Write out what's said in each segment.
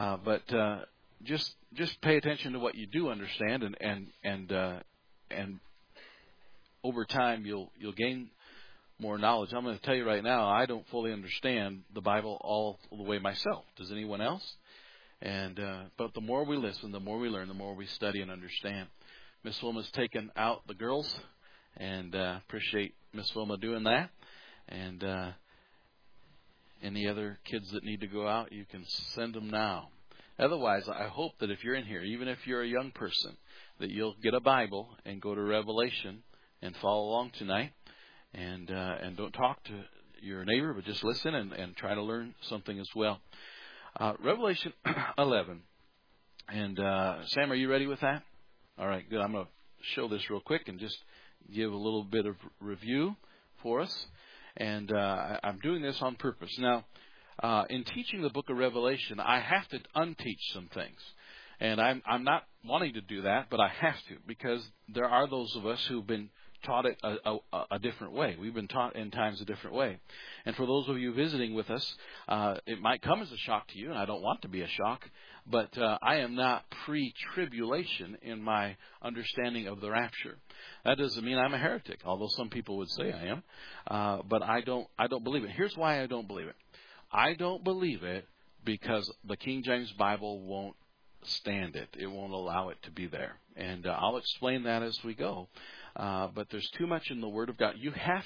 But just pay attention to what you do understand, and over time you'll gain more knowledge. I'm going to tell you right now, I don't fully understand the Bible all the way myself. Does anyone else? But the more we listen, the more we learn, the more we study and understand. Miss Wilma's taken out the girls, and appreciate Miss Wilma doing that. And any other kids that need to go out, you can send them now. Otherwise, I hope that if you're in here, even if you're a young person, that you'll get a Bible and go to Revelation and follow along tonight. And don't talk to your neighbor, but just listen and try to learn something as well. Revelation 11. And Sam, are you ready with that? All right, good. I'm going to show this real quick and just give a little bit of review for us. And I'm doing this on purpose. Now, in teaching the book of Revelation, I have to unteach some things. And I'm not wanting to do that, but I have to, because there are those of us who've been taught it a different way. We've been taught in times a different way. And for those of you visiting with us, it might come as a shock to you, and I don't want to be a shock, but I am not pre-tribulation in my understanding of the rapture. That doesn't mean I'm a heretic, although some people would say I am. But I don't believe it. Here's why I don't believe it. I don't believe it because the King James Bible won't stand it. It won't allow it to be there. And I'll explain that as we go. But there's too much in the Word of God. You have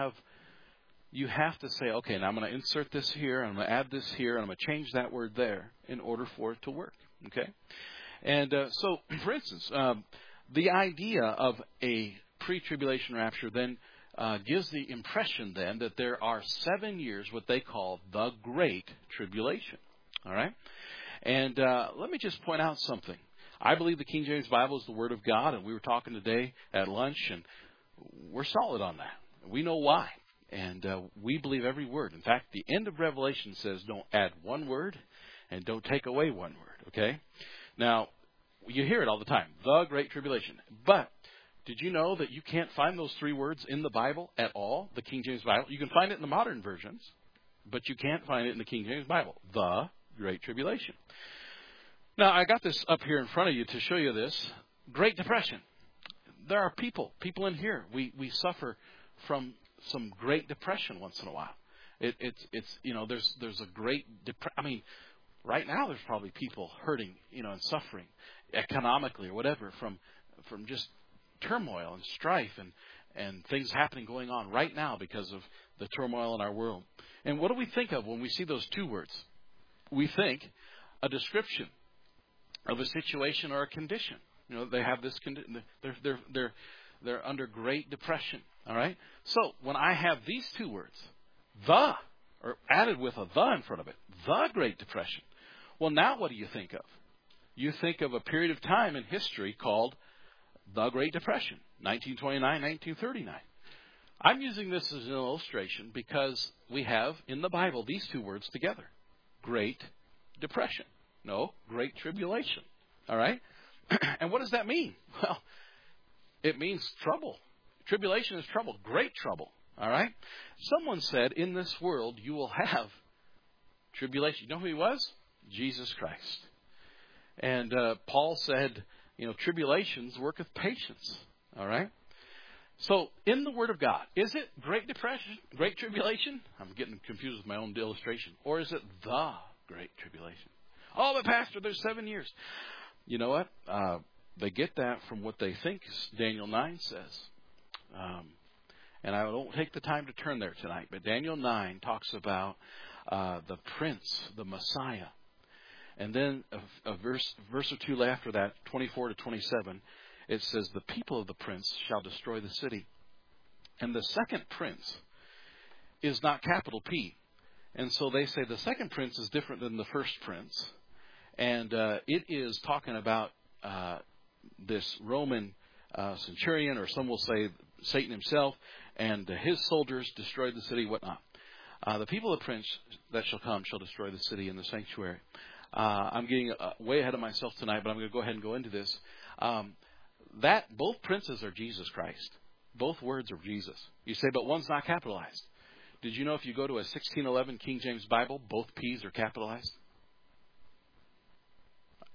to say, okay, now I'm going to insert this here, and I'm going to add this here, and I'm going to change that word there in order for it to work. Okay? And so, for instance, the idea of a pre-tribulation rapture then gives the impression then that there are 7 years, what they call the Great Tribulation. All right? And let me just point out something. I believe the King James Bible is the Word of God, and we were talking today at lunch, and we're solid on that. We know why, and we believe every word. In fact, the end of Revelation says don't add one word and don't take away one word, okay? Now, you hear it all the time, the Great Tribulation. But did you know that you can't find those 3 words in the Bible at all, the King James Bible? You can find it in the modern versions, but you can't find it in the King James Bible, the Great Tribulation. Now, I got this up here in front of you to show you this. Great Depression. There are people in here. We suffer from some Great Depression once in a while. It's you know, there's a great depression. I mean, right now there's probably people hurting, you know, and suffering economically or whatever from just turmoil and strife and things going on right now because of the turmoil in our world. And what do we think of when we see those 2 words? We think a description of a situation or a condition. You know, they have this condition. They're under Great Depression. All right. So when I have these 2 words, the, or added with a the in front of it, the Great Depression. Well, now what do you think of? You think of a period of time in history called the Great Depression, 1929, 1939. I'm using this as an illustration because we have in the Bible these 2 words together, Great Depression. No, Great Tribulation. All right? And what does that mean? Well, it means trouble. Tribulation is trouble, great trouble. All right? Someone said, in this world you will have tribulation. You know who he was? Jesus Christ. And Paul said, you know, tribulations worketh patience. All right? So, in the Word of God, is it Great Depression, Great Tribulation? I'm getting confused with my own illustration. Or is it the Great Tribulation? Oh, but Pastor, there's 7 years. You know what? They get that from what they think Daniel 9 says. And I won't take the time to turn there tonight, but Daniel 9 talks about the Prince, the Messiah. And then a verse or 2 after that, 24 to 27, it says, the people of the Prince shall destroy the city. And the second Prince is not capital P. And so they say the second Prince is different than the first Prince. And it is talking about this Roman centurion, or some will say Satan himself, and his soldiers destroyed the city, whatnot. The people of the Prince that shall come shall destroy the city and the sanctuary. I'm getting way ahead of myself tonight, but I'm going to go ahead and go into this. That both princes are Jesus Christ. Both words are Jesus. You say, but one's not capitalized. Did you know if you go to a 1611 King James Bible, both P's are capitalized?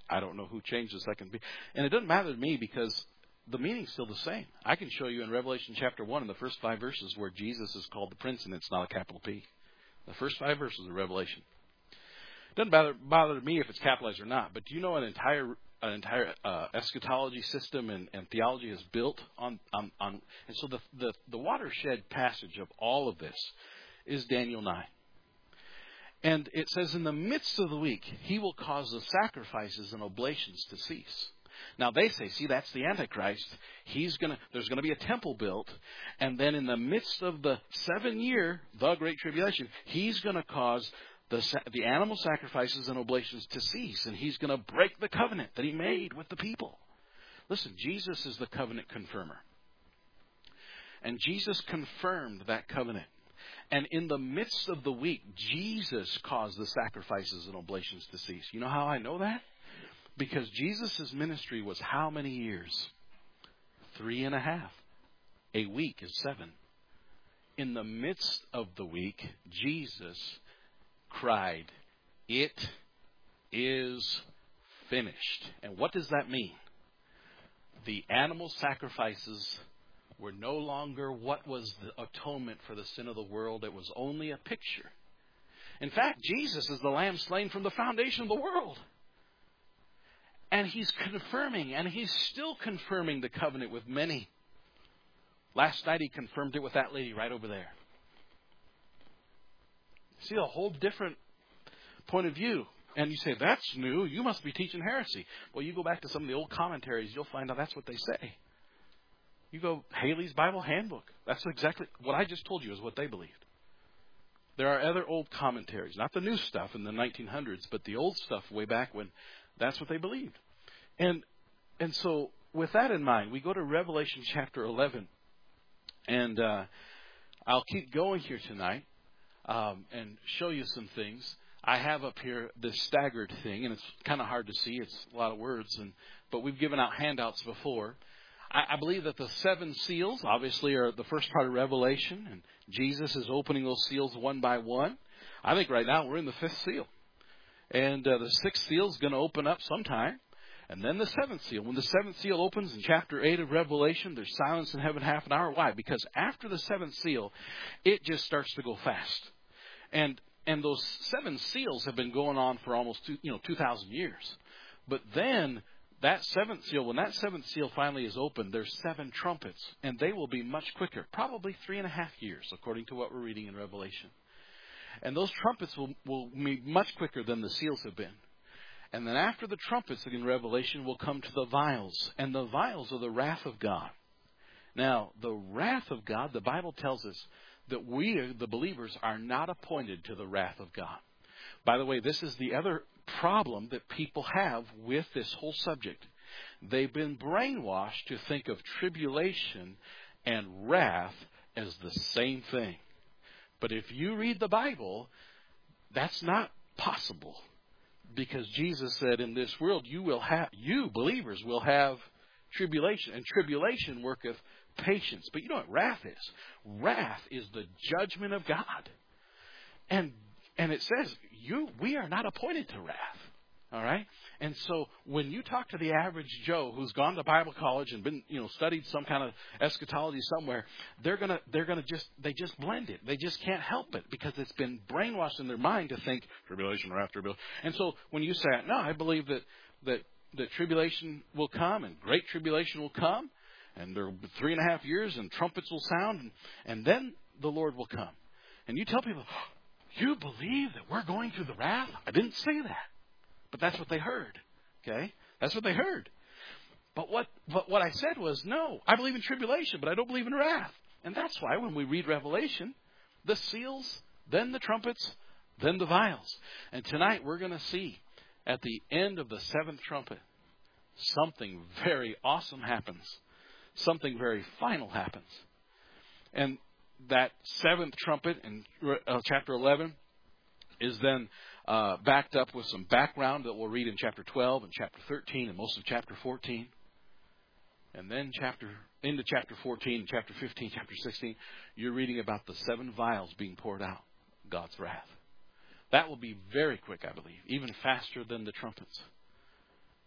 I don't know who changed the second beast. And it doesn't matter to me because the meaning's still the same. I can show you in Revelation chapter 1 in the first 5 verses where Jesus is called the Prince, and it's not a capital P. The first 5 verses of Revelation. It doesn't bother me if it's capitalized or not, but do you know an entire eschatology system and theology is built on and so the watershed passage of all of this is Daniel 9. And it says, in the midst of the week, he will cause the sacrifices and oblations to cease. Now they say, see, that's the Antichrist. There's going to be a temple built, and then in the midst of the 7-year, the Great Tribulation, he's going to cause the animal sacrifices and oblations to cease, and he's going to break the covenant that he made with the people. Listen, Jesus is the covenant confirmer. And Jesus confirmed that covenant. And in the midst of the week, Jesus caused the sacrifices and oblations to cease. You know how I know that? Because Jesus' ministry was how many years? 3.5. A week is 7. In the midst of the week, Jesus cried, "It is finished." And what does that mean? The animal sacrifices were no longer what was the atonement for the sin of the world. It was only a picture. In fact, Jesus is the lamb slain from the foundation of the world. And he's confirming, and he's still confirming the covenant with many. Last night he confirmed it with that lady right over there. See, a whole different point of view. And you say, that's new. You must be teaching heresy. Well, you go back to some of the old commentaries, you'll find out that's what they say. You go, Haley's Bible Handbook. That's exactly what I just told you is what they believed. There are other old commentaries, not the new stuff in the 1900s, but the old stuff way back when. That's what they believed. And so with that in mind, we go to Revelation chapter 11. And I'll keep going here tonight and show you some things. I have up here this staggered thing, and it's kind of hard to see. It's a lot of words, but we've given out handouts before. I believe that the 7 seals, obviously, are the first part of Revelation, and Jesus is opening those seals one by one. I think right now we're in the 5th seal. And the 6th seal is going to open up sometime. And then the 7th seal. When the 7th seal opens in chapter 8 of Revelation, there's silence in heaven half an hour. Why? Because after the 7th seal, it just starts to go fast. And those 7 seals have been going on for almost 2,000 years. But then that 7th seal, when that 7th seal finally is opened, there's 7 trumpets. And they will be much quicker. Probably 3.5 years, according to what we're reading in Revelation. And those trumpets will be much quicker than the seals have been. And then after the trumpets in Revelation will come to the vials. And the vials are the wrath of God. Now, the wrath of God, the Bible tells us that we, the believers, are not appointed to the wrath of God. By the way, this is the other problem that people have with this whole subject. They've been brainwashed to think of tribulation and wrath as the same thing. But if you read the Bible, that's not possible. Because Jesus said, in this world, you believers will have tribulation. And tribulation worketh patience. But you know what wrath is? Wrath is the judgment of God. And it says, we are not appointed to wrath. All right? And so when you talk to the average Joe who's gone to Bible college and been, studied some kind of eschatology somewhere, they just blend it. They just can't help it because it's been brainwashed in their mind to think tribulation, wrath, tribulation. And so when you say, no, I believe that tribulation will come and great tribulation will come and there will be 3.5 years and trumpets will sound and then the Lord will come. And you tell people, you believe that we're going through the wrath? I didn't say that. But that's what they heard. Okay? That's what they heard. But what I said was, no, I believe in tribulation, but I don't believe in wrath. And that's why when we read Revelation, the seals, then the trumpets, then the vials. And tonight we're going to see at the end of the 7th trumpet, something very awesome happens. Something very final happens. And that 7th trumpet in chapter 11 is then backed up with some background that we'll read in chapter 12 and chapter 13 and most of chapter 14. And then into chapter 14, chapter 15, chapter 16, you're reading about the 7 vials being poured out, God's wrath. That will be very quick, I believe, even faster than the trumpets.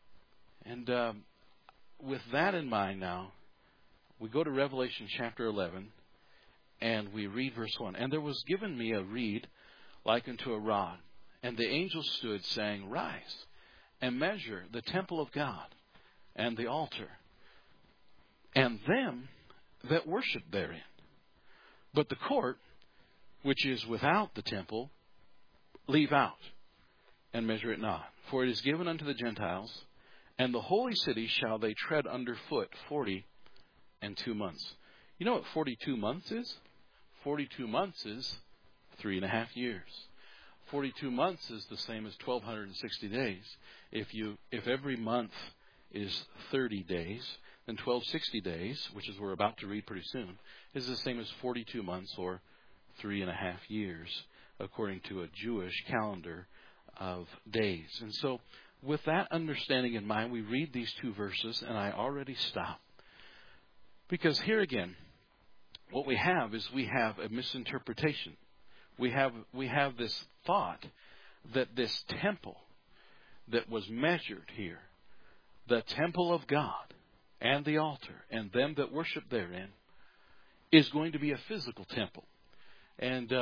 And with that in mind now, we go to Revelation chapter 11, and we read verse 1. And there was given me a reed like unto a rod, and the angel stood, saying, Rise, and measure the temple of God, and the altar, and them that worship therein. But the court, which is without the temple, leave out, and measure it not. For it is given unto the Gentiles, and the holy city shall they tread under foot 42 months. You know what 42 months is? 42 months is 3.5 years. 42 months is the same as 1,260 days. If every month is 30 days, then 1,260 days, which is we're about to read pretty soon, is the same as 42 months or 3.5 years, according to a Jewish calendar of days. And so, with that understanding in mind, we read these two verses, and I already stop. Because here again, what we have is we have a misinterpretation. We have this thought that this temple that was measured here, the temple of God and the altar and them that worship therein, is going to be a physical temple. And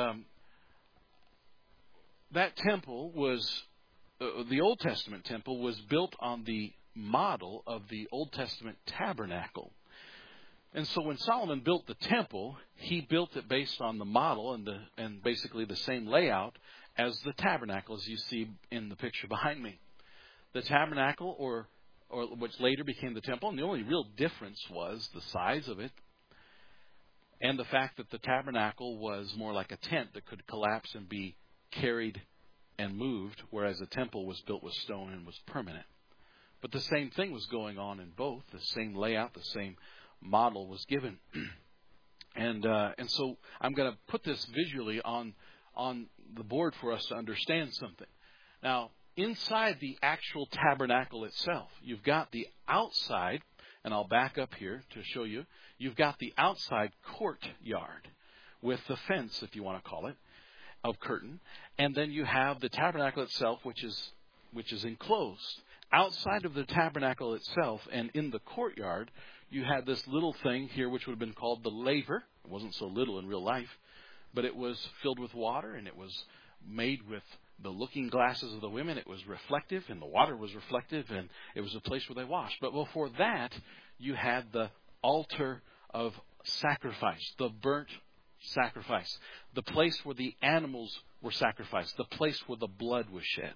that temple was, the Old Testament temple was built on the model of the Old Testament tabernacle. And so when Solomon built the temple, he built it based on the model and basically the same layout as the tabernacle, as you see in the picture behind me. The tabernacle, or which later became the temple, and the only real difference was the size of it and the fact that the tabernacle was more like a tent that could collapse and be carried and moved, whereas the temple was built with stone and was permanent. But the same thing was going on in both. The same layout, the same model was given. And so I'm going to put this visually on the board for us to understand something. Now, inside the actual tabernacle itself, you've got the outside, and I'll back up here to show you. You've got the outside courtyard with the fence, if you want to call it, of curtain. And then you have the tabernacle itself, which is enclosed. Outside of the tabernacle itself and in the courtyard, you had this little thing here, which would have been called the laver. It wasn't so little in real life, but it was filled with water, and it was made with the looking glasses of the women. It was reflective, and the water was reflective, and it was a place where they washed. But before that, you had the altar of sacrifice, the burnt sacrifice, the place where the animals were sacrificed, the place where the blood was shed.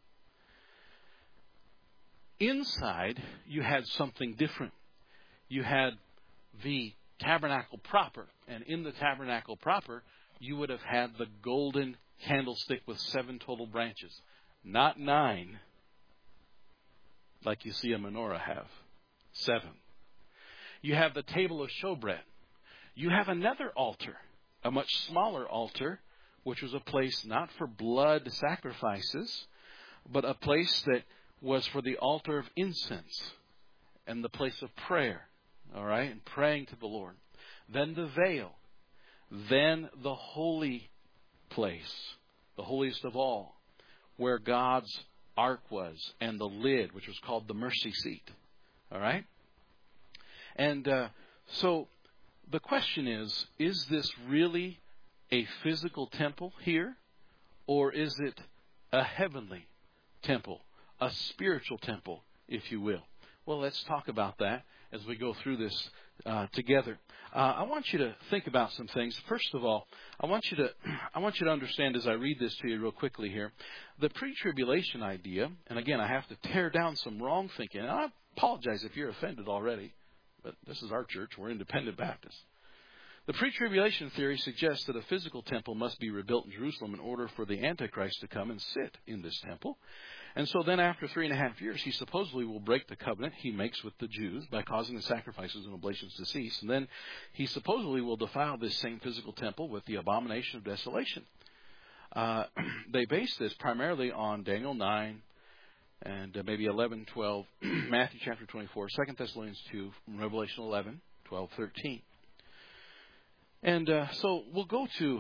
Inside, you had something different. You had the tabernacle proper, and in the tabernacle proper, you would have had the golden candlestick with 7 total branches, not 9, like you see a menorah have. 7. You have the table of showbread. You have another altar, a much smaller altar, which was a place not for blood sacrifices, but a place that was for the altar of incense and the place of prayer, all right, and praying to the Lord. Then the veil. Then the holy place, the holiest of all, where God's ark was, and the lid, which was called the mercy seat, all right? And so the question is this really a physical temple here, or is it a heavenly temple, a spiritual temple, if you will? Well, let's talk about that as we go through this together. I want you to think about some things. First of all, I want you to understand as I read this to you real quickly here, the pre-tribulation idea. And again, I have to tear down some wrong thinking. And I apologize if you're offended already, but this is our church. We're independent Baptists. The pre-tribulation theory suggests that a physical temple must be rebuilt in Jerusalem in order for the Antichrist to come and sit in this temple. And so then after 3.5 years, he supposedly will break the covenant he makes with the Jews by causing the sacrifices and oblations to cease. And then he supposedly will defile this same physical temple with the abomination of desolation. They base this primarily on Daniel 9 and maybe 11, 12, Matthew chapter 24, 2 Thessalonians 2, Revelation 11, 12, 13. And so we'll go to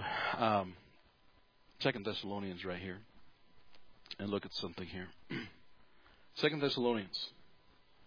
2 Thessalonians right here and look at something here. 2 Thessalonians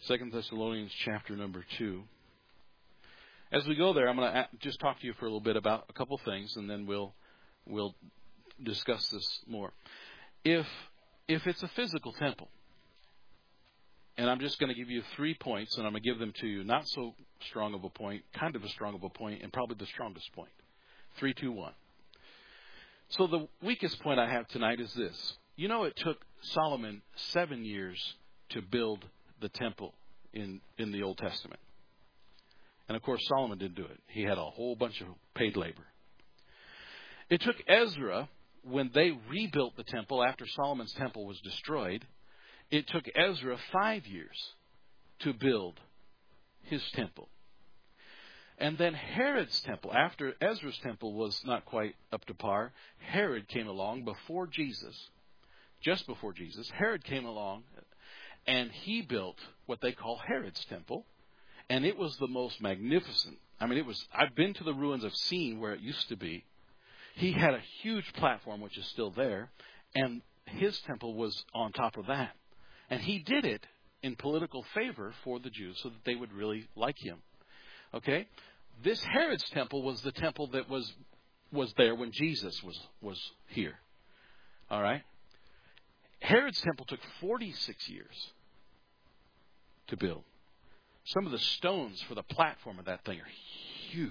2 Thessalonians chapter number 2. As we go there, I'm going to just talk to you for a little bit about a couple things, and then we'll discuss this more. If it's a physical temple, and I'm just going to give you 3 points, and I'm going to give them to you. Not so strong of a point, kind of a strong of a point, and probably the strongest point. 3, 2, 1. So the weakest point I have tonight is this. You know, it took Solomon 7 years to build the temple in the Old Testament. And of course, Solomon didn't do it. He had a whole bunch of paid labor. It took Ezra, when they rebuilt the temple after Solomon's temple was destroyed, it took Ezra 5 years to build his temple. And then Herod's temple, after Ezra's temple was not quite up to par, Herod came along before Jesus, just before Jesus. Herod came along and he built what they call Herod's temple. And it was the most magnificent. I mean, I've been to the ruins, I've seen where it used to be. He had a huge platform, which is still there, and his temple was on top of that. And he did it in political favor for the Jews so that they would really like him. Okay? This Herod's temple was the temple that was there when Jesus was here. All right? Herod's temple took 46 years to build. Some of the stones for the platform of that thing are huge.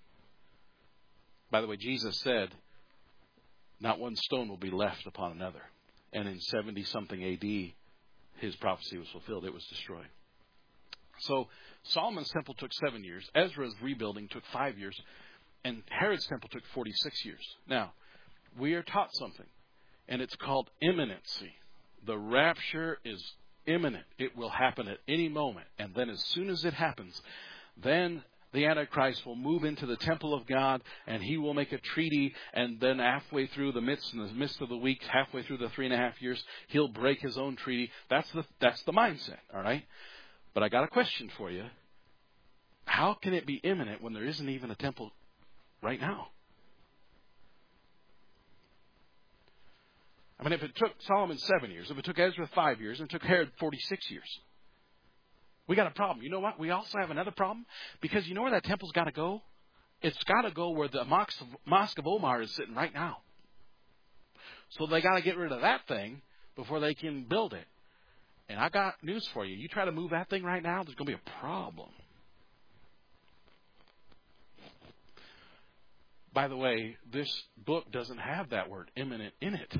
By the way, Jesus said, not one stone will be left upon another. And in 70-something A.D., his prophecy was fulfilled. It was destroyed. So Solomon's temple took 7 years. Ezra's rebuilding took 5 years. And Herod's temple took 46 years. Now, we are taught something. And it's called imminency. The rapture is imminent. It will happen at any moment. And then as soon as it happens, then the Antichrist will move into the temple of God, and he will make a treaty, and then halfway through in the midst of the week, halfway through the 3.5 years, he'll break his own treaty. That's the mindset, all right? But I got a question for you. How can it be imminent when there isn't even a temple right now? I mean, if it took Solomon 7 years, if it took Ezra 5 years, and it took Herod 46 years, we got a problem. You know what? We also have another problem. Because you know where that temple's got to go? It's got to go where the Mosque of Omar is sitting right now. So they got to get rid of that thing before they can build it. And I got news for you. You try to move that thing right now, there's going to be a problem. By the way, this book doesn't have that word imminent in it.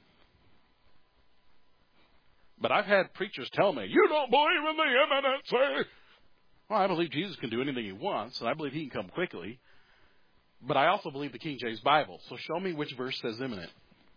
But I've had preachers tell me, you don't believe in the imminency. Well, I believe Jesus can do anything he wants, and I believe he can come quickly. But I also believe the King James Bible. So show me which verse says imminent.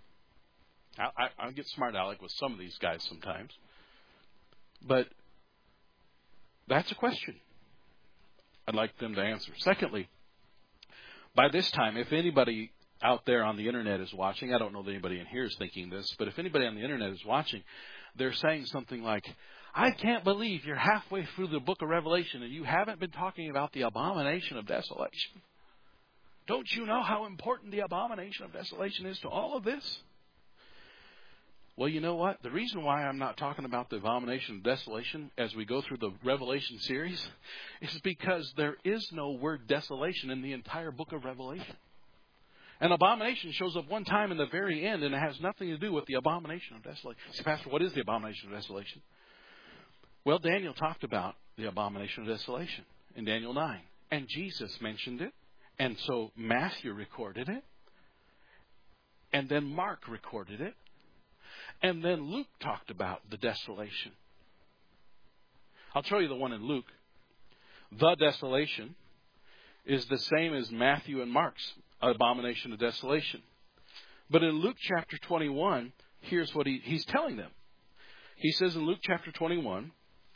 I get smart aleck with some of these guys sometimes. But that's a question I'd like them to answer. Secondly, by this time, if anybody out there on the internet is watching, I don't know that anybody in here is thinking this, but if anybody on the internet is watching, they're saying something like, I can't believe you're halfway through the book of Revelation and you haven't been talking about the abomination of desolation. Don't you know how important the abomination of desolation is to all of this? Well, you know what? The reason why I'm not talking about the abomination of desolation as we go through the Revelation series is because there is no word desolation in the entire book of Revelation. An abomination shows up one time in the very end, and it has nothing to do with the abomination of desolation. See, Pastor, what is the abomination of desolation? Well, Daniel talked about the abomination of desolation in Daniel 9. And Jesus mentioned it. And so Matthew recorded it. And then Mark recorded it. And then Luke talked about the desolation. I'll show you the one in Luke. The desolation is the same as Matthew and Mark's abomination of desolation. But in Luke chapter 21, here's what he's telling them. He says in Luke chapter 21,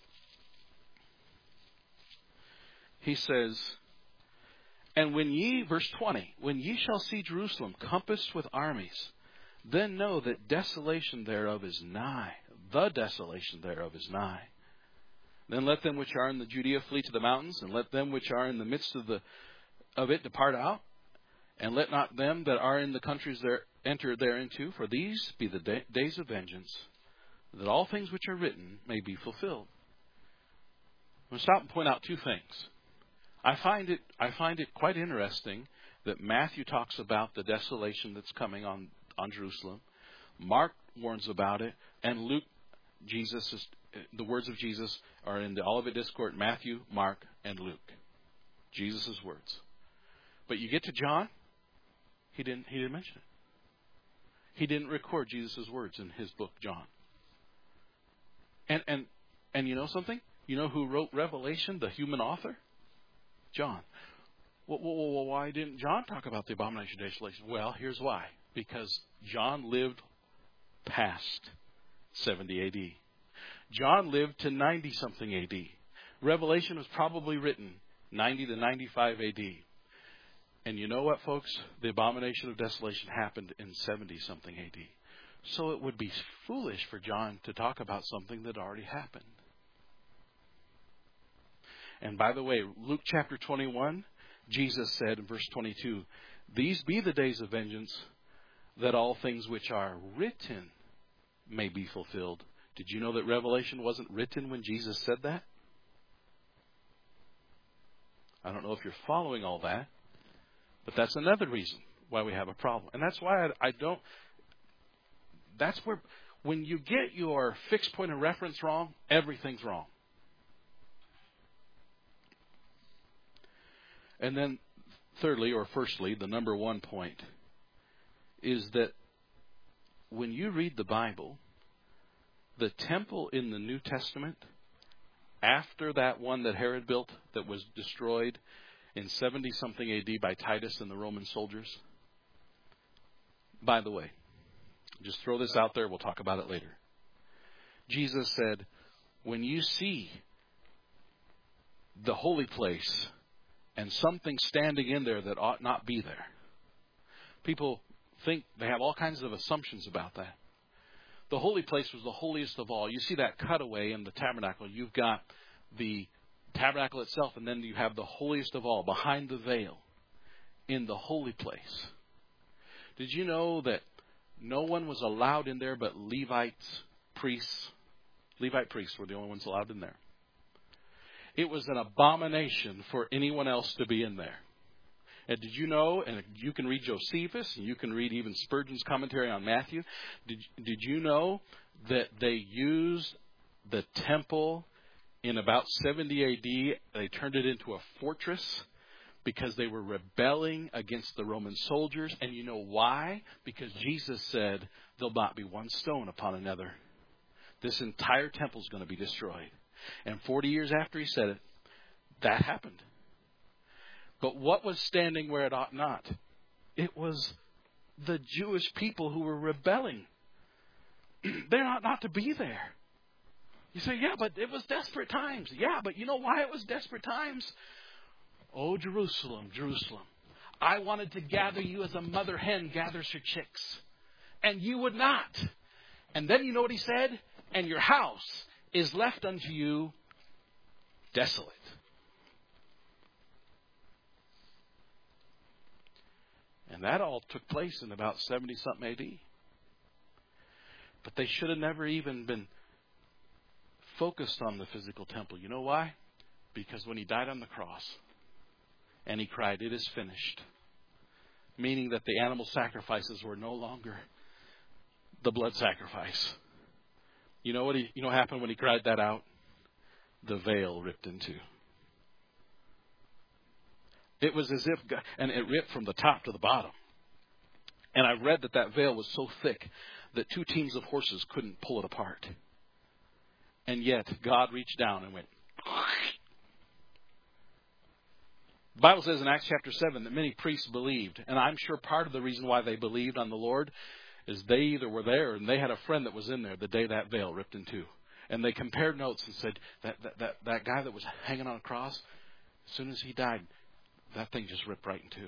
he says, and when ye, verse 20, when ye shall see Jerusalem compassed with armies, then know that desolation thereof is nigh. The desolation thereof is nigh. Then let them which are in the Judea flee to the mountains, and let them which are in the midst of it depart out. And let not them that are in the countries there enter thereinto, for these be the days of vengeance, that all things which are written may be fulfilled. I'm going to stop and point out two things. I find it quite interesting that Matthew talks about the desolation that's coming on Jerusalem. Mark warns about it, and Luke, the words of Jesus are in the Olivet Discourse, Matthew, Mark, and Luke. Jesus' words. But you get to John, he didn't mention it. He didn't record Jesus' words in his book, John. And you know something? You know who wrote Revelation, the human author? John. Well, why didn't John talk about the abomination of desolation? Well, here's why. Because John lived past 70 A.D. John lived to 90-something A.D. Revelation was probably written 90 to 95 A.D. And you know what, folks? The abomination of desolation happened in 70-something A.D. So it would be foolish for John to talk about something that already happened. And by the way, Luke chapter 21, Jesus said in verse 22, "These be the days of vengeance, that all things which are written may be fulfilled." Did you know that Revelation wasn't written when Jesus said that? I don't know if you're following all that, but that's another reason why we have a problem. And that's why that's where, when you get your fixed point of reference wrong, everything's wrong. And then thirdly, or firstly, the number one point is that when you read the Bible, the temple in the New Testament, after that one that Herod built that was destroyed in 70-something A.D. by Titus and the Roman soldiers. By the way, just throw this out there. We'll talk about it later. Jesus said, when you see the holy place and something standing in there that ought not be there, people think, they have all kinds of assumptions about that. The holy place was the holiest of all. You see that cutaway in the tabernacle. You've got the tabernacle itself, and then you have the holiest of all behind the veil in the holy place. Did you know that no one was allowed in there but Levites, priests? Levite priests were the only ones allowed in there. It was an abomination for anyone else to be in there. And did you know, and you can read Josephus, and you can read even Spurgeon's commentary on Matthew, did you know that they used the temple in about 70 A.D., they turned it into a fortress because they were rebelling against the Roman soldiers. And you know why? Because Jesus said, there'll not be one stone upon another. This entire temple is going to be destroyed. And 40 years after he said it, that happened. But what was standing where it ought not? It was the Jewish people who were rebelling. They ought not to be there. You say, yeah, but it was desperate times. Yeah, but you know why it was desperate times? Oh, Jerusalem, Jerusalem, I wanted to gather you as a mother hen gathers her chicks, and you would not. And then you know what he said? And your house is left unto you desolate. And that all took place in about 70-something A.D. But they should have never even been focused on the physical temple. You know why? Because when he died on the cross and he cried, "It is finished," meaning that the animal sacrifices were no longer the blood sacrifice. You know what happened when he cried that out? The veil ripped in two. It was as if, and it ripped from the top to the bottom. And I read that veil was so thick that 2 teams of horses couldn't pull it apart. And yet, God reached down and went. The Bible says in Acts chapter 7 that many priests believed. And I'm sure part of the reason why they believed on the Lord is they either were there and they had a friend that was in there the day that veil ripped in two. And they compared notes and said, that guy that was hanging on a cross, as soon as he died, that thing just ripped right in two.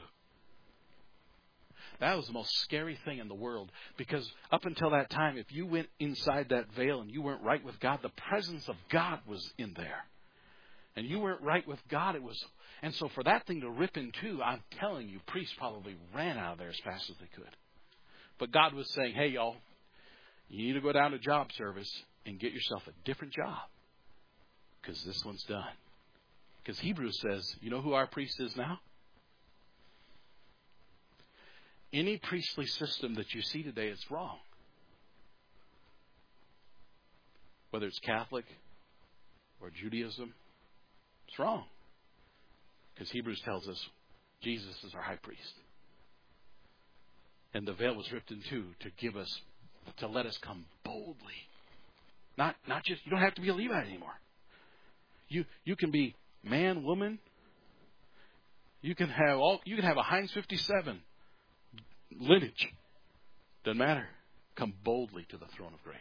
That was the most scary thing in the world, because up until that time, if you went inside that veil and you weren't right with God, the presence of God was in there. And you weren't right with God, and so for that thing to rip in two, I'm telling you, priests probably ran out of there as fast as they could. But God was saying, hey, y'all, you need to go down to job service and get yourself a different job, because this one's done. Because Hebrews says, you know who our priest is now? Any priestly system that you see today is wrong. Whether it's Catholic or Judaism, it's wrong. Because Hebrews tells us Jesus is our high priest. And the veil was ripped in two to let us come boldly. Not just, you don't have to be a Levite anymore. You can be man, woman. You can have a Heinz 57 lineage. Doesn't matter. Come boldly to the throne of grace.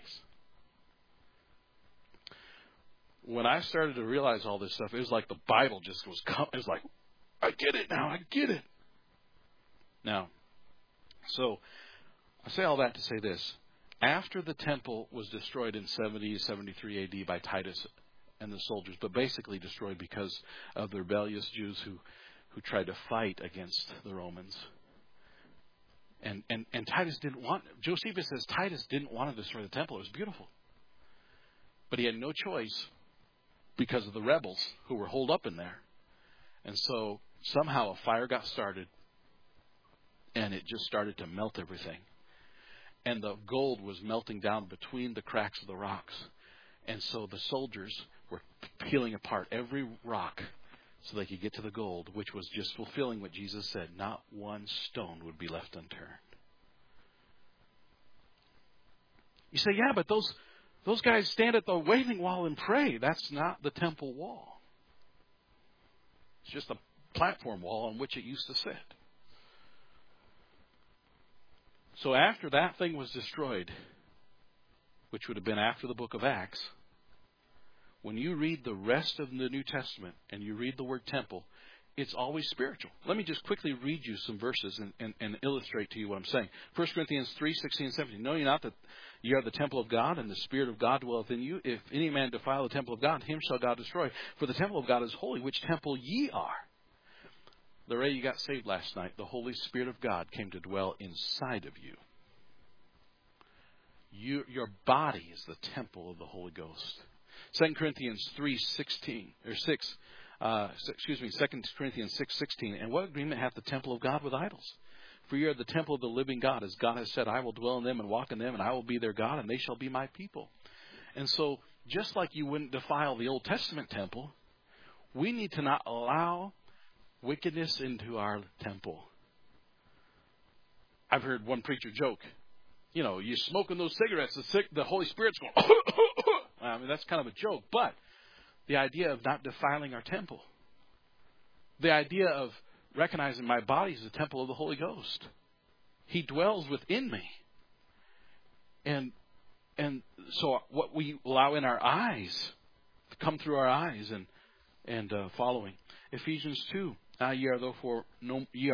When I started to realize all this stuff, it was like the Bible just was. It was like, I get it now. I get it. Now, so I say all that to say this: after the temple was destroyed in 70 to 73 A.D. by Titus and the soldiers, but basically destroyed because of the rebellious Jews who tried to fight against the Romans. And Titus didn't want. Josephus says Titus didn't want to destroy the temple. It was beautiful, but he had no choice because of the rebels who were holed up in there. And so somehow a fire got started, and it just started to melt everything. And the gold was melting down between the cracks of the rocks. And so the soldiers were peeling apart every rock so they could get to the gold, which was just fulfilling what Jesus said. Not one stone would be left unturned. You say, yeah, but those guys stand at the Wailing Wall and pray. That's not the temple wall. It's just a platform wall on which it used to sit. So after that thing was destroyed, which would have been after the book of Acts, when you read the rest of the New Testament and you read the word temple, it's always spiritual. Let me just quickly read you some verses and illustrate to you what I'm saying. 1 Corinthians 3:16 and 17. Know ye not that ye are the temple of God, and the Spirit of God dwelleth in you? If any man defile the temple of God, him shall God destroy. For the temple of God is holy, which temple ye are. Larray, you got saved last night. The Holy Spirit of God came to dwell inside of you. Your body is the temple of the Holy Ghost. 2 Corinthians 3:16 or 6. 2 Corinthians 6:16. And what agreement hath the temple of God with idols? For ye are the temple of the living God, as God has said, I will dwell in them and walk in them, and I will be their God, and they shall be my people. And so, just like you wouldn't defile the Old Testament temple, we need to not allow wickedness into our temple. I've heard one preacher joke, you smoking those cigarettes, the Holy Spirit's going, I mean, that's kind of a joke, but the idea of not defiling our temple, the idea of recognizing my body is the temple of the Holy Ghost. He dwells within me. And so what we allow in our eyes, to come through our eyes and following. Ephesians 2. Now therefore ye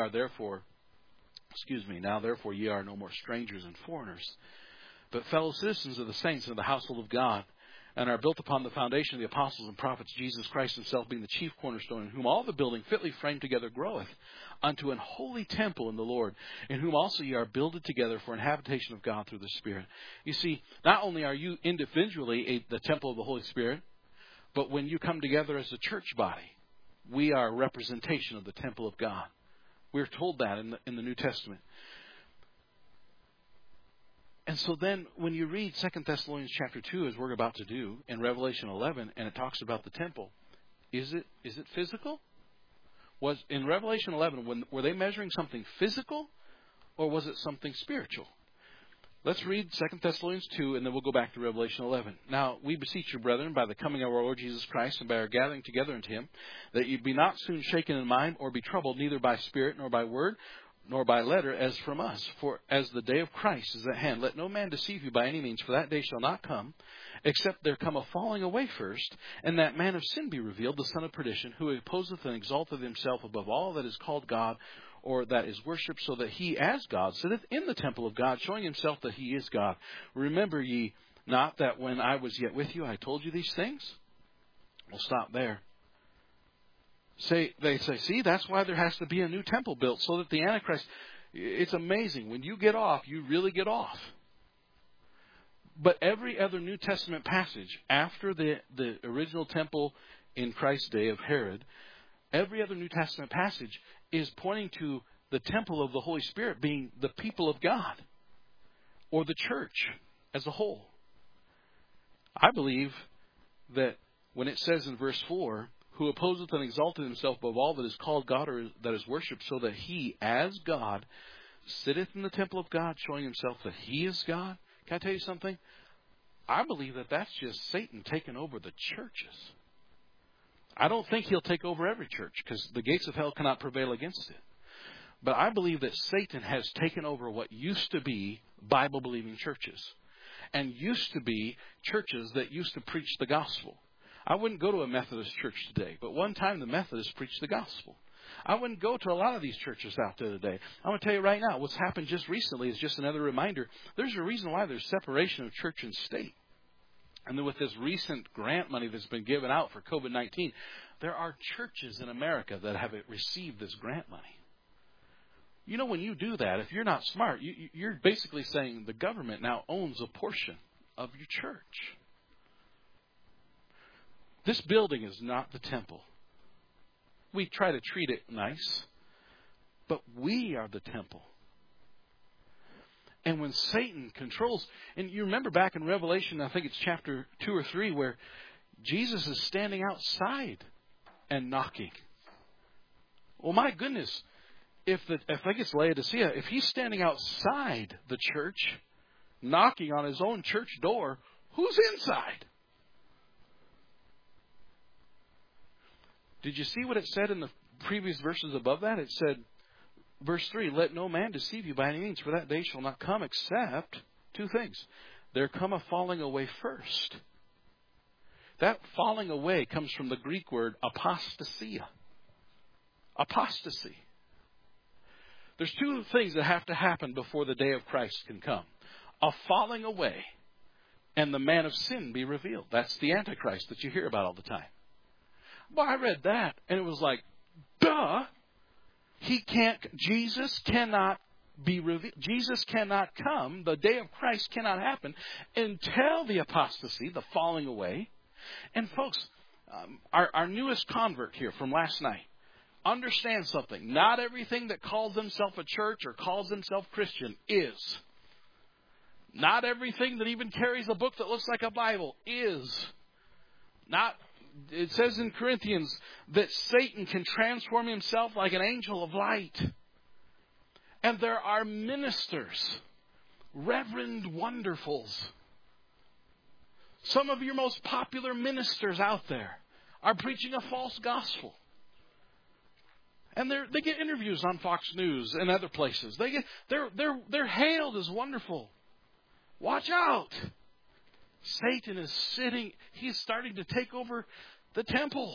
are no more strangers and foreigners, but fellow citizens of the saints and of the household of God, and are built upon the foundation of the apostles and prophets, Jesus Christ himself being the chief cornerstone, in whom all the building fitly framed together groweth unto an holy temple in the Lord, in whom also ye are builded together for an habitation of God through the Spirit. You see, not only are you individually the temple of the Holy Spirit, but when you come together as a church body, we are a representation of the temple of God. We're told that in the New Testament. And so then when you read 2 Thessalonians chapter 2, as we're about to do, in Revelation 11, and it talks about the temple, is it physical? Was in Revelation 11, were they measuring something physical, or was it something spiritual? Let's read 2 Thessalonians 2, and then we'll go back to Revelation 11. Now, we beseech you, brethren, by the coming of our Lord Jesus Christ, and by our gathering together unto him, that ye be not soon shaken in mind, or be troubled, neither by spirit, nor by word, nor by letter, as from us. For as the day of Christ is at hand, let no man deceive you by any means, for that day shall not come, except there come a falling away first, and that man of sin be revealed, the son of perdition, who opposeth and exalteth himself above all that is called God, or that is worshipped, so that he as God sitteth in the temple of God, showing himself that he is God. Remember ye not that when I was yet with you, I told you these things? We'll stop there. They say, see, that's why there has to be a new temple built, so that the Antichrist, it's amazing. When you get off, you really get off. But every other New Testament passage after the original temple in Christ's day of Herod. Every other New Testament passage is pointing to the temple of the Holy Spirit being the people of God or the church as a whole. I believe that when it says in verse 4, who opposeth and exalteth himself above all that is called God or that is worshipped, so that he, as God, sitteth in the temple of God, showing himself that he is God. Can I tell you something? I believe that that's just Satan taking over the churches. I don't think he'll take over every church because the gates of hell cannot prevail against it. But I believe that Satan has taken over what used to be Bible-believing churches and used to be churches that used to preach the gospel. I wouldn't go to a Methodist church today, but one time the Methodists preached the gospel. I wouldn't go to a lot of these churches out there today. I'm going to tell you right now, what's happened just recently is just another reminder. There's a reason why there's separation of church and state. And then with this recent grant money that's been given out for COVID-19, there are churches in America that have received this grant money. You know, when you do that, if you're not smart, you're basically saying the government now owns a portion of your church. This building is not the temple. We try to treat it nice, but we are the temple. And when Satan controls, and you remember back in Revelation, I think it's chapter 2 or 3, where Jesus is standing outside and knocking. Well, my goodness, if I think it's Laodicea, if he's standing outside the church, knocking on his own church door, who's inside? Did you see what it said in the previous verses above that? It said, verse 3, let no man deceive you by any means, for that day shall not come except two things. There come a falling away first. That falling away comes from the Greek word apostasia. Apostasy. There's two things that have to happen before the day of Christ can come. A falling away and the man of sin be revealed. That's the Antichrist that you hear about all the time. Well, I read that and it was like, duh. Jesus cannot be revealed. Jesus cannot come. The day of Christ cannot happen until the apostasy, the falling away. And folks, our newest convert here from last night, understand something. Not everything that calls themselves a church or calls themselves Christian is. Not everything that even carries a book that looks like a Bible is. It says in Corinthians that Satan can transform himself like an angel of light. And there are ministers, reverend wonderfuls. Some of your most popular ministers out there are preaching a false gospel. And they get interviews on Fox News and other places. They're hailed as wonderful. Watch out. Satan is he's starting to take over the temple.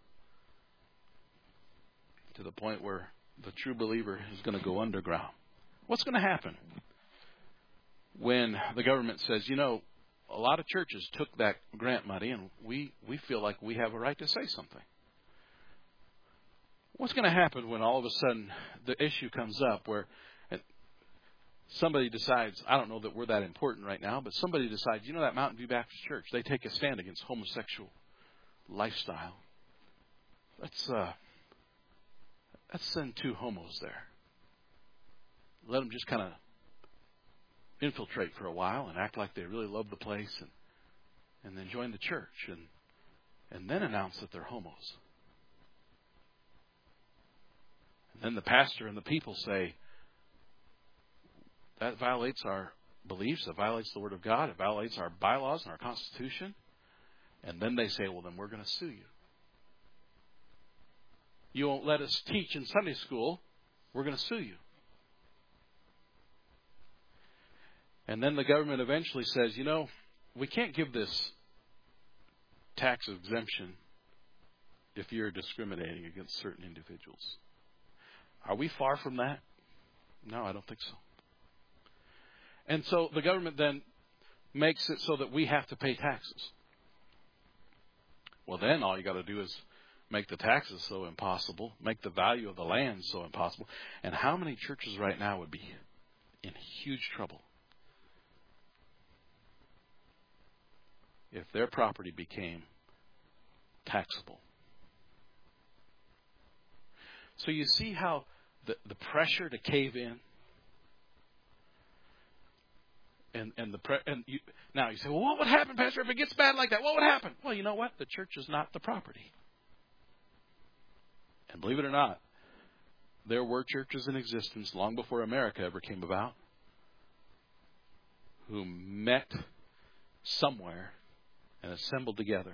To the point where the true believer is going to go underground. What's going to happen when the government says, a lot of churches took that grant money and we feel like we have a right to say something? What's going to happen when all of a sudden the issue comes up where somebody decides, I don't know that we're that important right now, but somebody decides, that Mountain View Baptist Church, they take a stand against homosexual lifestyle. Let's send 2 homos there. Let them just kind of infiltrate for a while and act like they really love the place and then join the church and then announce that they're homos. And then the pastor and the people say, that violates our beliefs, it violates the Word of God, it violates our bylaws and our Constitution. And then they say, well, then we're going to sue you. You won't let us teach in Sunday school, we're going to sue you. And then the government eventually says, we can't give this tax exemption if you're discriminating against certain individuals. Are we far from that? No, I don't think so. And so the government then makes it so that we have to pay taxes. Well, then all you got to do is make the taxes so impossible, make the value of the land so impossible. And how many churches right now would be in huge trouble if their property became taxable. So you see how the pressure to cave in, now you say, well, what would happen, Pastor, if it gets bad like that? What would happen? Well, you know what? The church is not the property. And believe it or not, there were churches in existence long before America ever came about who met somewhere and assembled together.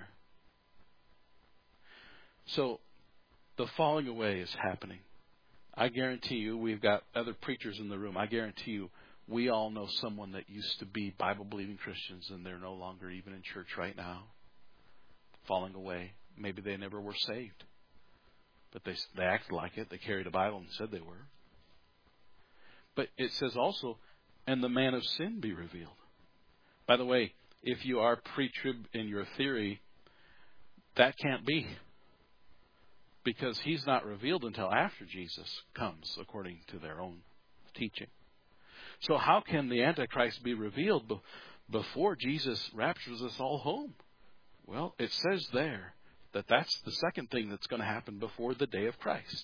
So the falling away is happening. I guarantee you, we've got other preachers in the room. I guarantee you, we all know someone that used to be Bible-believing Christians and they're no longer even in church right now. Falling away. Maybe they never were saved. But they acted like it. They carried a Bible and said they were. But it says also, and the man of sin be revealed. By the way, if you are pre-trib in your theory, that can't be. Because he's not revealed until after Jesus comes, according to their own teaching. So how can the Antichrist be revealed before Jesus raptures us all home? Well, it says there that that's the second thing that's going to happen before the day of Christ.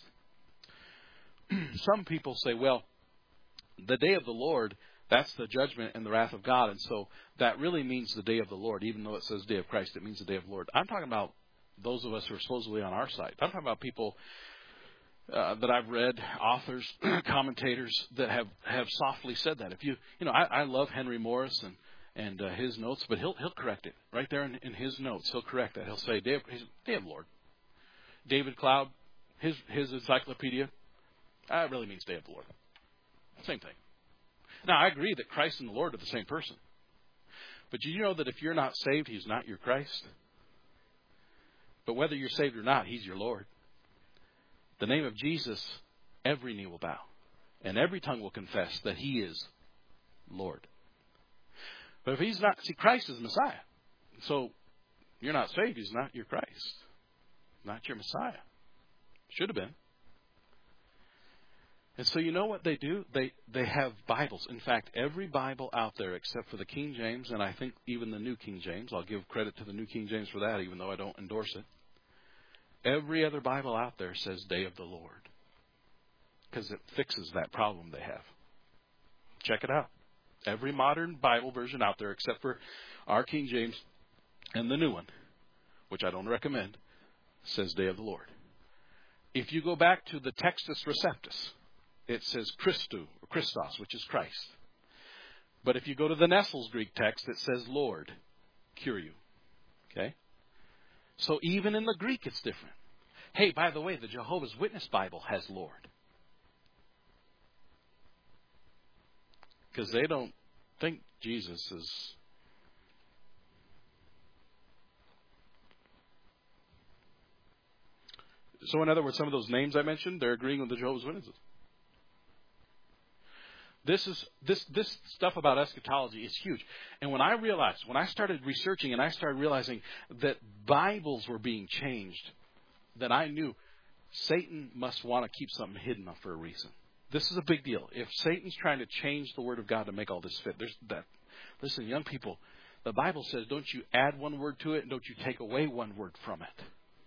Some people say, well, the day of the Lord, that's the judgment and the wrath of God. And so that really means the day of the Lord. Even though it says day of Christ, it means the day of the Lord. I'm talking about those of us who are supposedly on our side. I'm talking about people that I've read, authors, commentators that have softly said that. If I love Henry Morris and his notes, but he'll correct it right there in his notes. He'll correct that. He'll say day of Lord. David Cloud, his encyclopedia, it really means day of the Lord. Same thing. Now I agree that Christ and the Lord are the same person, but do you know that if you're not saved, He's not your Christ? But whether you're saved or not, He's your Lord. The name of Jesus, every knee will bow, and every tongue will confess that He is Lord. But if He's not, see, Christ is Messiah. So you're not saved, He's not your Christ, not your Messiah. Should have been. And so you know what they do? They have Bibles. In fact, every Bible out there except for the King James, and I think even the New King James, I'll give credit to the New King James for that, even though I don't endorse it. Every other Bible out there says Day of the Lord, because it fixes that problem they have. Check it out. Every modern Bible version out there, except for our King James and the new one, which I don't recommend, says Day of the Lord. If you go back to the Textus Receptus, it says Christou, or Christos, which is Christ. But if you go to the Nestle's Greek text, it says Lord, Kyriou. Okay? So even in the Greek, it's different. Hey, by the way, the Jehovah's Witness Bible has Lord. Because they don't think Jesus is... So in other words, some of those names I mentioned, they're agreeing with the Jehovah's Witnesses. This stuff about eschatology is huge. And when I started researching and I started realizing that Bibles were being changed, then I knew Satan must want to keep something hidden for a reason. This is a big deal. If Satan's trying to change the Word of God to make all this fit, there's that. Listen, young people, the Bible says, don't you add one word to it and don't you take away one word from it.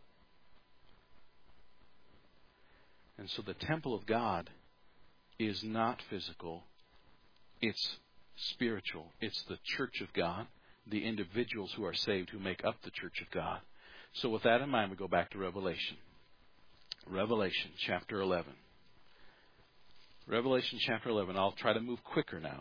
And so the temple of God is not physical. It's spiritual. It's the church of God, the individuals who are saved who make up the church of God. So with that in mind, we go back to Revelation. Revelation chapter 11. Revelation chapter 11. I'll try to move quicker now.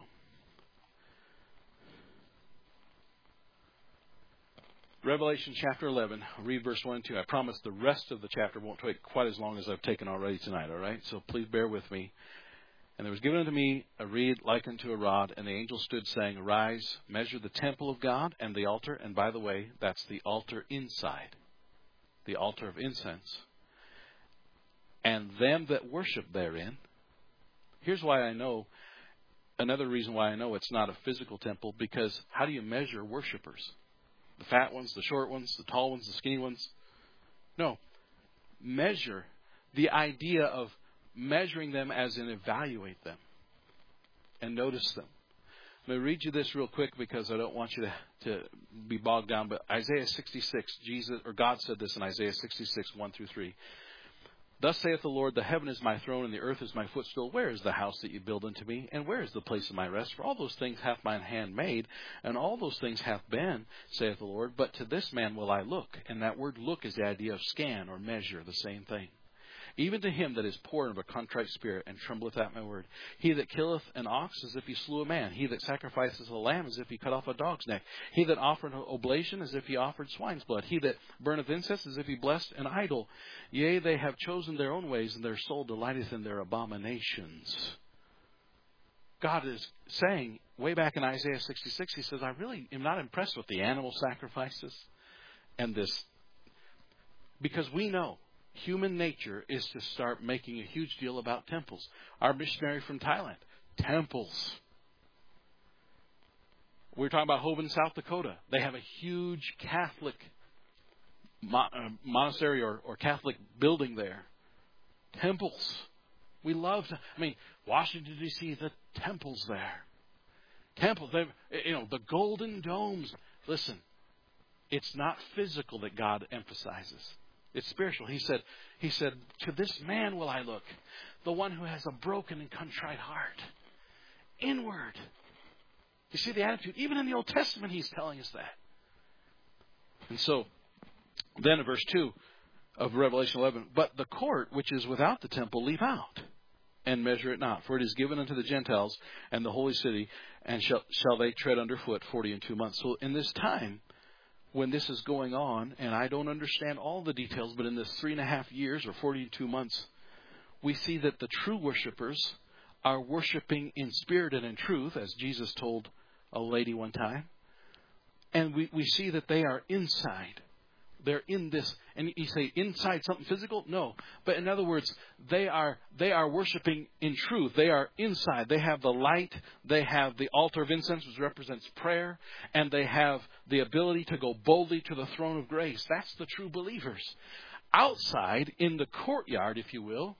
Revelation chapter 11, read verse 1 and 2. I promise the rest of the chapter won't take quite as long as I've taken already tonight, all right? So please bear with me. And there was given unto me a reed like unto a rod, and the angel stood saying, Arise, measure the temple of God and the altar. And by the way, that's the altar inside, the altar of incense. And them that worship therein. Here's why I know, another reason why I know it's not a physical temple, because how do you measure worshipers? The fat ones, the short ones, the tall ones, the skinny ones? No. Measure, the idea of measuring them as in evaluate them and notice them. Let me read you this real quick because I don't want you to be bogged down. But Isaiah 66, God said this in Isaiah 66, 1 through 3. Thus saith the Lord, the heaven is my throne, and the earth is my footstool. Where is the house that you build unto me? And where is the place of my rest? For all those things hath mine hand made, and all those things hath been, saith the Lord. But to this man will I look. And that word look is the idea of scan or measure, the same thing. Even to him that is poor and of a contrite spirit, and trembleth at my word. He that killeth an ox as if he slew a man. He that sacrifices a lamb as if he cut off a dog's neck. He that offered an oblation as if he offered swine's blood. He that burneth incense as if he blessed an idol. Yea, they have chosen their own ways, and their soul delighteth in their abominations. God is saying, way back in Isaiah 66, He says, I really am not impressed with the animal sacrifices and this. Because we know human nature is to start making a huge deal about temples. Our missionary from Thailand, temples. We were talking about Hovind, South Dakota. They have a huge Catholic monastery or Catholic building there. Temples. We love to, Washington, D.C., the temples there. Temples, the golden domes. Listen, it's not physical that God emphasizes. It's spiritual. He said, to this man will I look, the one who has a broken and contrite heart. Inward. You see the attitude? Even in the Old Testament, He's telling us that. And so, then in verse 2 of Revelation 11, but the court which is without the temple leave out, and measure it not. For it is given unto the Gentiles and the holy city, and shall they tread underfoot 40 and 2 months. So in this time, when this is going on, and I don't understand all the details, but in this 3.5 years or 42 months, we see that the true worshipers are worshiping in spirit and in truth, as Jesus told a lady one time. And we see that they are inside. They're in this. And you say, inside something physical? No. But in other words, they are worshiping in truth. They are inside. They have the light. They have the altar of incense, which represents prayer. And they have the ability to go boldly to the throne of grace. That's the true believers. Outside, in the courtyard, if you will,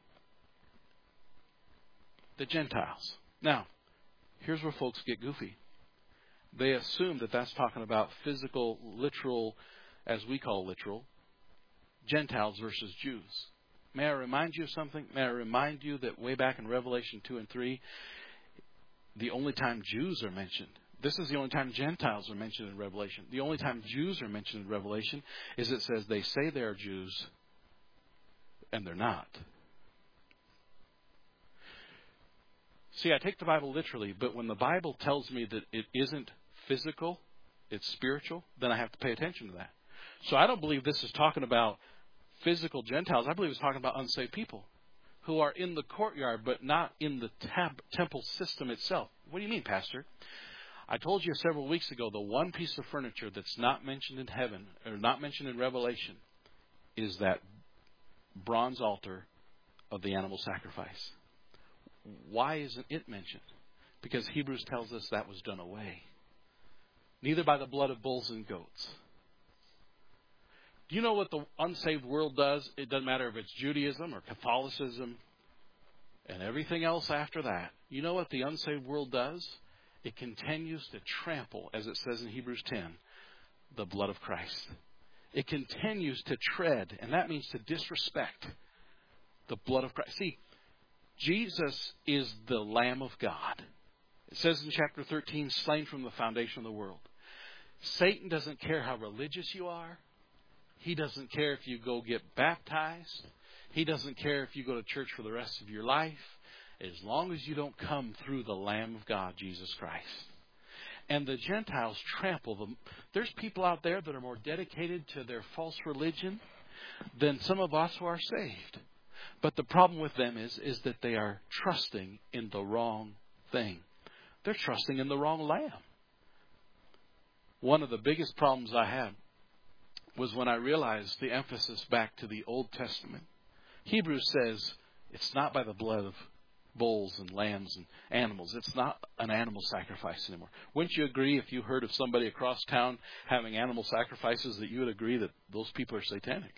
the Gentiles. Now, here's where folks get goofy. They assume that that's talking about physical, literal, as we call literal, Gentiles versus Jews. May I remind you of something? May I remind you that way back in Revelation 2 and 3, the only time Jews are mentioned, this is the only time Gentiles are mentioned in Revelation. The only time Jews are mentioned in Revelation is it says they say they are Jews and they're not. See, I take the Bible literally, but when the Bible tells me that it isn't physical, it's spiritual, then I have to pay attention to that. So I don't believe this is talking about physical Gentiles. I believe it's talking about unsaved people who are in the courtyard but not in the temple system itself. What do you mean, Pastor? I told you several weeks ago the one piece of furniture that's not mentioned in heaven or not mentioned in Revelation is that bronze altar of the animal sacrifice. Why isn't it mentioned? Because Hebrews tells us that was done away. Neither by the blood of bulls and goats. Do you know what the unsaved world does? It doesn't matter if it's Judaism or Catholicism and everything else after that. You know what the unsaved world does? It continues to trample, as it says in Hebrews 10, the blood of Christ. It continues to tread, and that means to disrespect the blood of Christ. See, Jesus is the Lamb of God. It says in chapter 13, slain from the foundation of the world. Satan doesn't care how religious you are. He doesn't care if you go get baptized. He doesn't care if you go to church for the rest of your life. As long as you don't come through the Lamb of God, Jesus Christ. And the Gentiles trample them. There's people out there that are more dedicated to their false religion than some of us who are saved. But the problem with them is that they are trusting in the wrong thing. They're trusting in the wrong lamb. One of the biggest problems I had was when I realized the emphasis back to the Old Testament. Hebrews says it's not by the blood of bulls and lambs and animals. It's not an animal sacrifice anymore. Wouldn't you agree if you heard of somebody across town having animal sacrifices that you would agree that those people are satanic?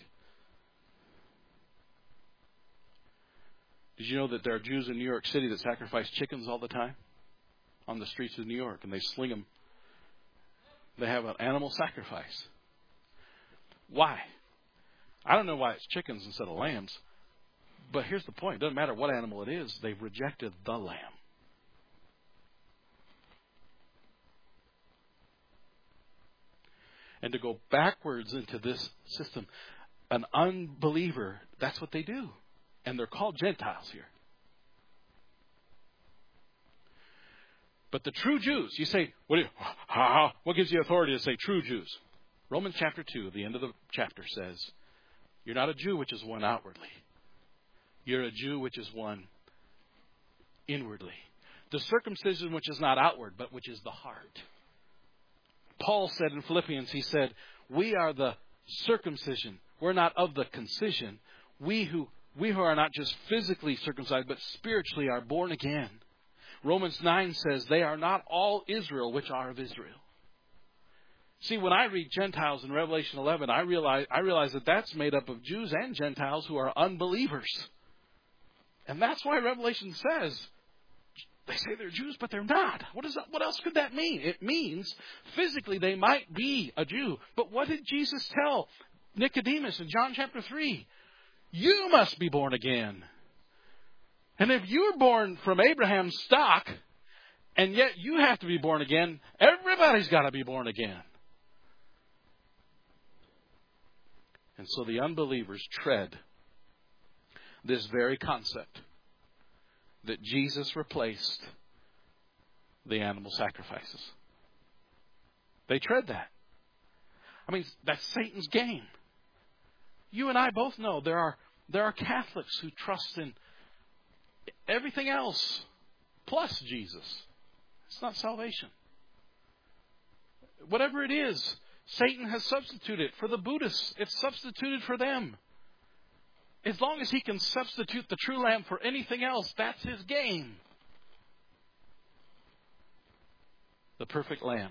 Did you know that there are Jews in New York City that sacrifice chickens all the time? on the streets of New York, and they sling them. They have an animal sacrifice. Why? I don't know why it's chickens instead of lambs. But here's the point. It doesn't matter what animal it is. They've rejected the Lamb. And to go backwards into this system, an unbeliever, that's what they do. And they're called Gentiles here. But the true Jews, you say, what gives you authority to say true Jews? Romans chapter 2, the end of the chapter says, you're not a Jew which is one outwardly. You're a Jew which is one inwardly. The circumcision which is not outward, but which is the heart. Paul said in Philippians, he said, we are the circumcision. We're not of the concision. We who are not just physically circumcised, but spiritually are born again. Romans 9 says, they are not all Israel which are of Israel. See, when I read Gentiles in Revelation 11, I realize that that's made up of Jews and Gentiles who are unbelievers. And that's why Revelation says, they say they're Jews, but they're not. What else could that mean? It means physically they might be a Jew. But what did Jesus tell Nicodemus in John chapter 3? You must be born again. And if you're born from Abraham's stock, and yet you have to be born again, everybody's got to be born again. And so the unbelievers tread this very concept that Jesus replaced the animal sacrifices. They tread that. I mean, that's Satan's game. You and I both know there are Catholics who trust in everything else plus Jesus. It's not salvation. Whatever it is, Satan has substituted for the Buddhists. It's substituted for them. As long as he can substitute the true Lamb for anything else, that's his game. The perfect Lamb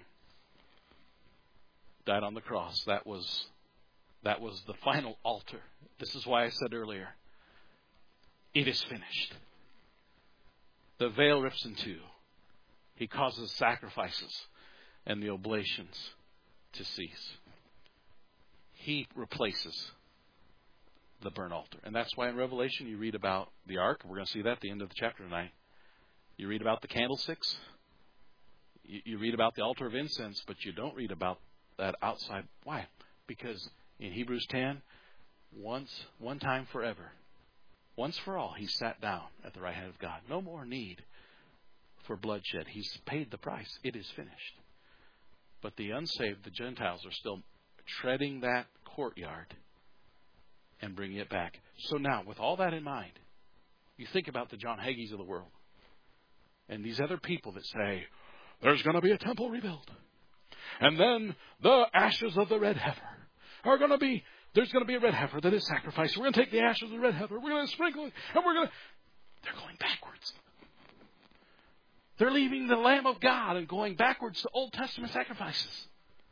died on the cross. That was the final altar. This is why I said earlier, it is finished. The veil rips in two. He causes sacrifices and the oblations to cease. He replaces the burnt altar. And that's why in Revelation you read about the ark. We're going to see that at the end of the chapter tonight. You read about the candlesticks. You read about the altar of incense, but you don't read about that outside. Why? Because in Hebrews 10, one time forever, once for all, he sat down at the right hand of God. No more need for bloodshed. He's paid the price. It is finished. But the unsaved, the Gentiles, are still treading that courtyard and bringing it back. So now, with all that in mind, you think about the John Hagees of the world and these other people that say, there's going to be a temple rebuilt. And then the ashes of the red heifer are going to be, there's going to be a red heifer that is sacrificed. We're going to take the ashes of the red heifer. We're going to sprinkle it. And they're going backwards. They're leaving the Lamb of God and going backwards to Old Testament sacrifices.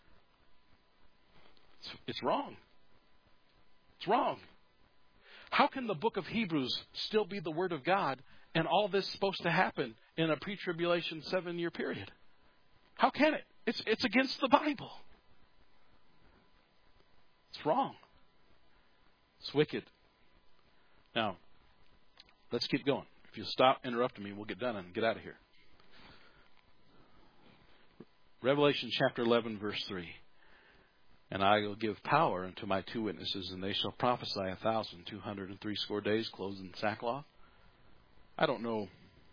It's wrong. It's wrong. How can the book of Hebrews still be the Word of God and all this supposed to happen in a pre-tribulation 7-year period? How can it? It's against the Bible. It's wrong. It's wicked. Now, let's keep going. If you stop interrupting me, we'll get done and get out of here. Revelation chapter 11, verse 3. And I will give power unto my 2 witnesses, and they shall prophesy 1,260 days, clothed in sackcloth. I don't know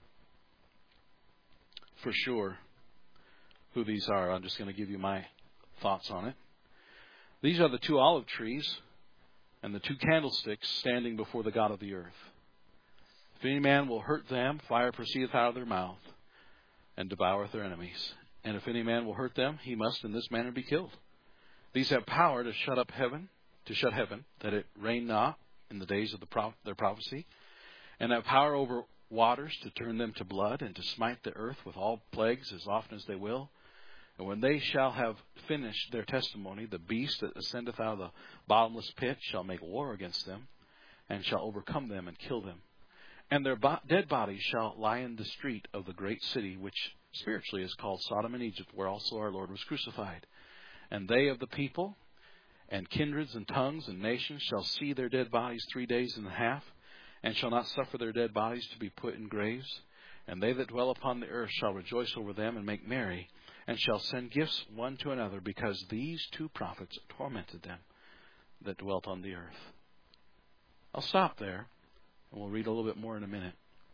for sure who these are. I'm just going to give you my thoughts on it. These are the 2 olive trees and the 2 candlesticks standing before the God of the earth. If any man will hurt them, fire proceedeth out of their mouth and devoureth their enemies. And if any man will hurt them, he must in this manner be killed. These have power to shut heaven, that it rain not in the days of their prophecy, and have power over waters to turn them to blood, and to smite the earth with all plagues as often as they will. And when they shall have finished their testimony, the beast that ascendeth out of the bottomless pit shall make war against them, and shall overcome them and kill them. And their dead bodies shall lie in the street of the great city, which spiritually is called Sodom and Egypt, where also our Lord was crucified. And they of the people and kindreds and tongues and nations shall see their dead bodies 3 days and a half, and shall not suffer their dead bodies to be put in graves. And they that dwell upon the earth shall rejoice over them and make merry, and shall send gifts one to another, because these two prophets tormented them that dwelt on the earth. I'll stop there, and we'll read a little bit more in a minute.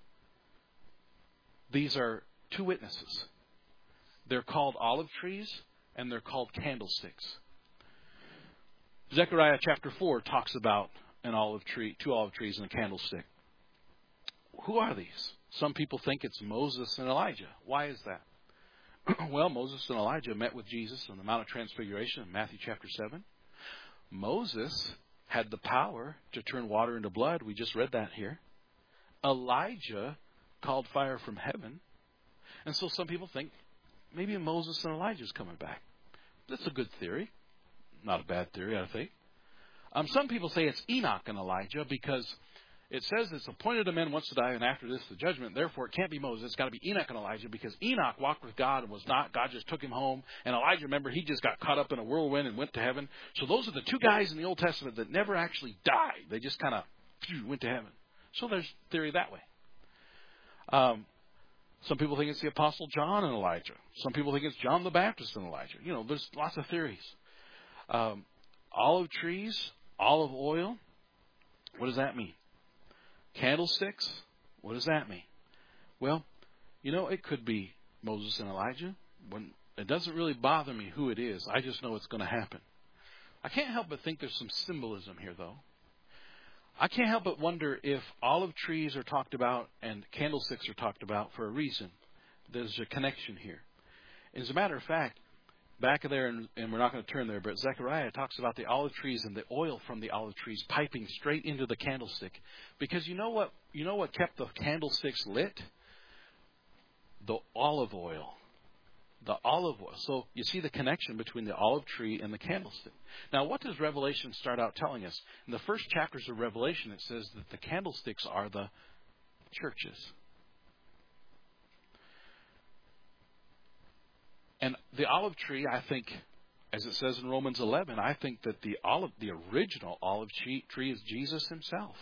These are two witnesses. They're called olive trees, and they're called candlesticks. Zechariah chapter 4 talks about an olive tree, 2 olive trees, and a candlestick. Who are these? Some people think it's Moses and Elijah. Why is that? Well, Moses and Elijah met with Jesus on the Mount of Transfiguration in Matthew chapter 7. Moses had the power to turn water into blood. We just read that here. Elijah called fire from heaven. And so some people think maybe Moses and Elijah is coming back. That's a good theory. Not a bad theory, I think. Some people say it's Enoch and Elijah, because it says it's appointed a man once to die, and after this the judgment. Therefore, it can't be Moses. It's got to be Enoch and Elijah, because Enoch walked with God and was not. God just took him home. And Elijah, remember, he just got caught up in a whirlwind and went to heaven. So those are the 2 guys in the Old Testament that never actually died. They just kind of went to heaven. So there's theory that way. Some people think it's the Apostle John and Elijah. Some people think it's John the Baptist and Elijah. You know, there's lots of theories. Olive trees, olive oil. What does that mean? Candlesticks. What does that mean? Well, you know, it could be Moses and Elijah. It doesn't really bother me who it is. I just know it's going to happen. I can't help but think there's some symbolism here, though. I can't help but wonder if olive trees are talked about and candlesticks are talked about for a reason. There's a connection here. As a matter of fact, back there, and we're not going to turn there, but Zechariah talks about the olive trees and the oil from the olive trees piping straight into the candlestick. Because you know what kept the candlesticks lit? The olive oil. The olive oil. So you see the connection between the olive tree and the candlestick. Now, what does Revelation start out telling us? In the first chapters of Revelation, it says that the candlesticks are the churches. And the olive tree, I think, as it says in Romans 11, I think that the original olive tree is Jesus himself.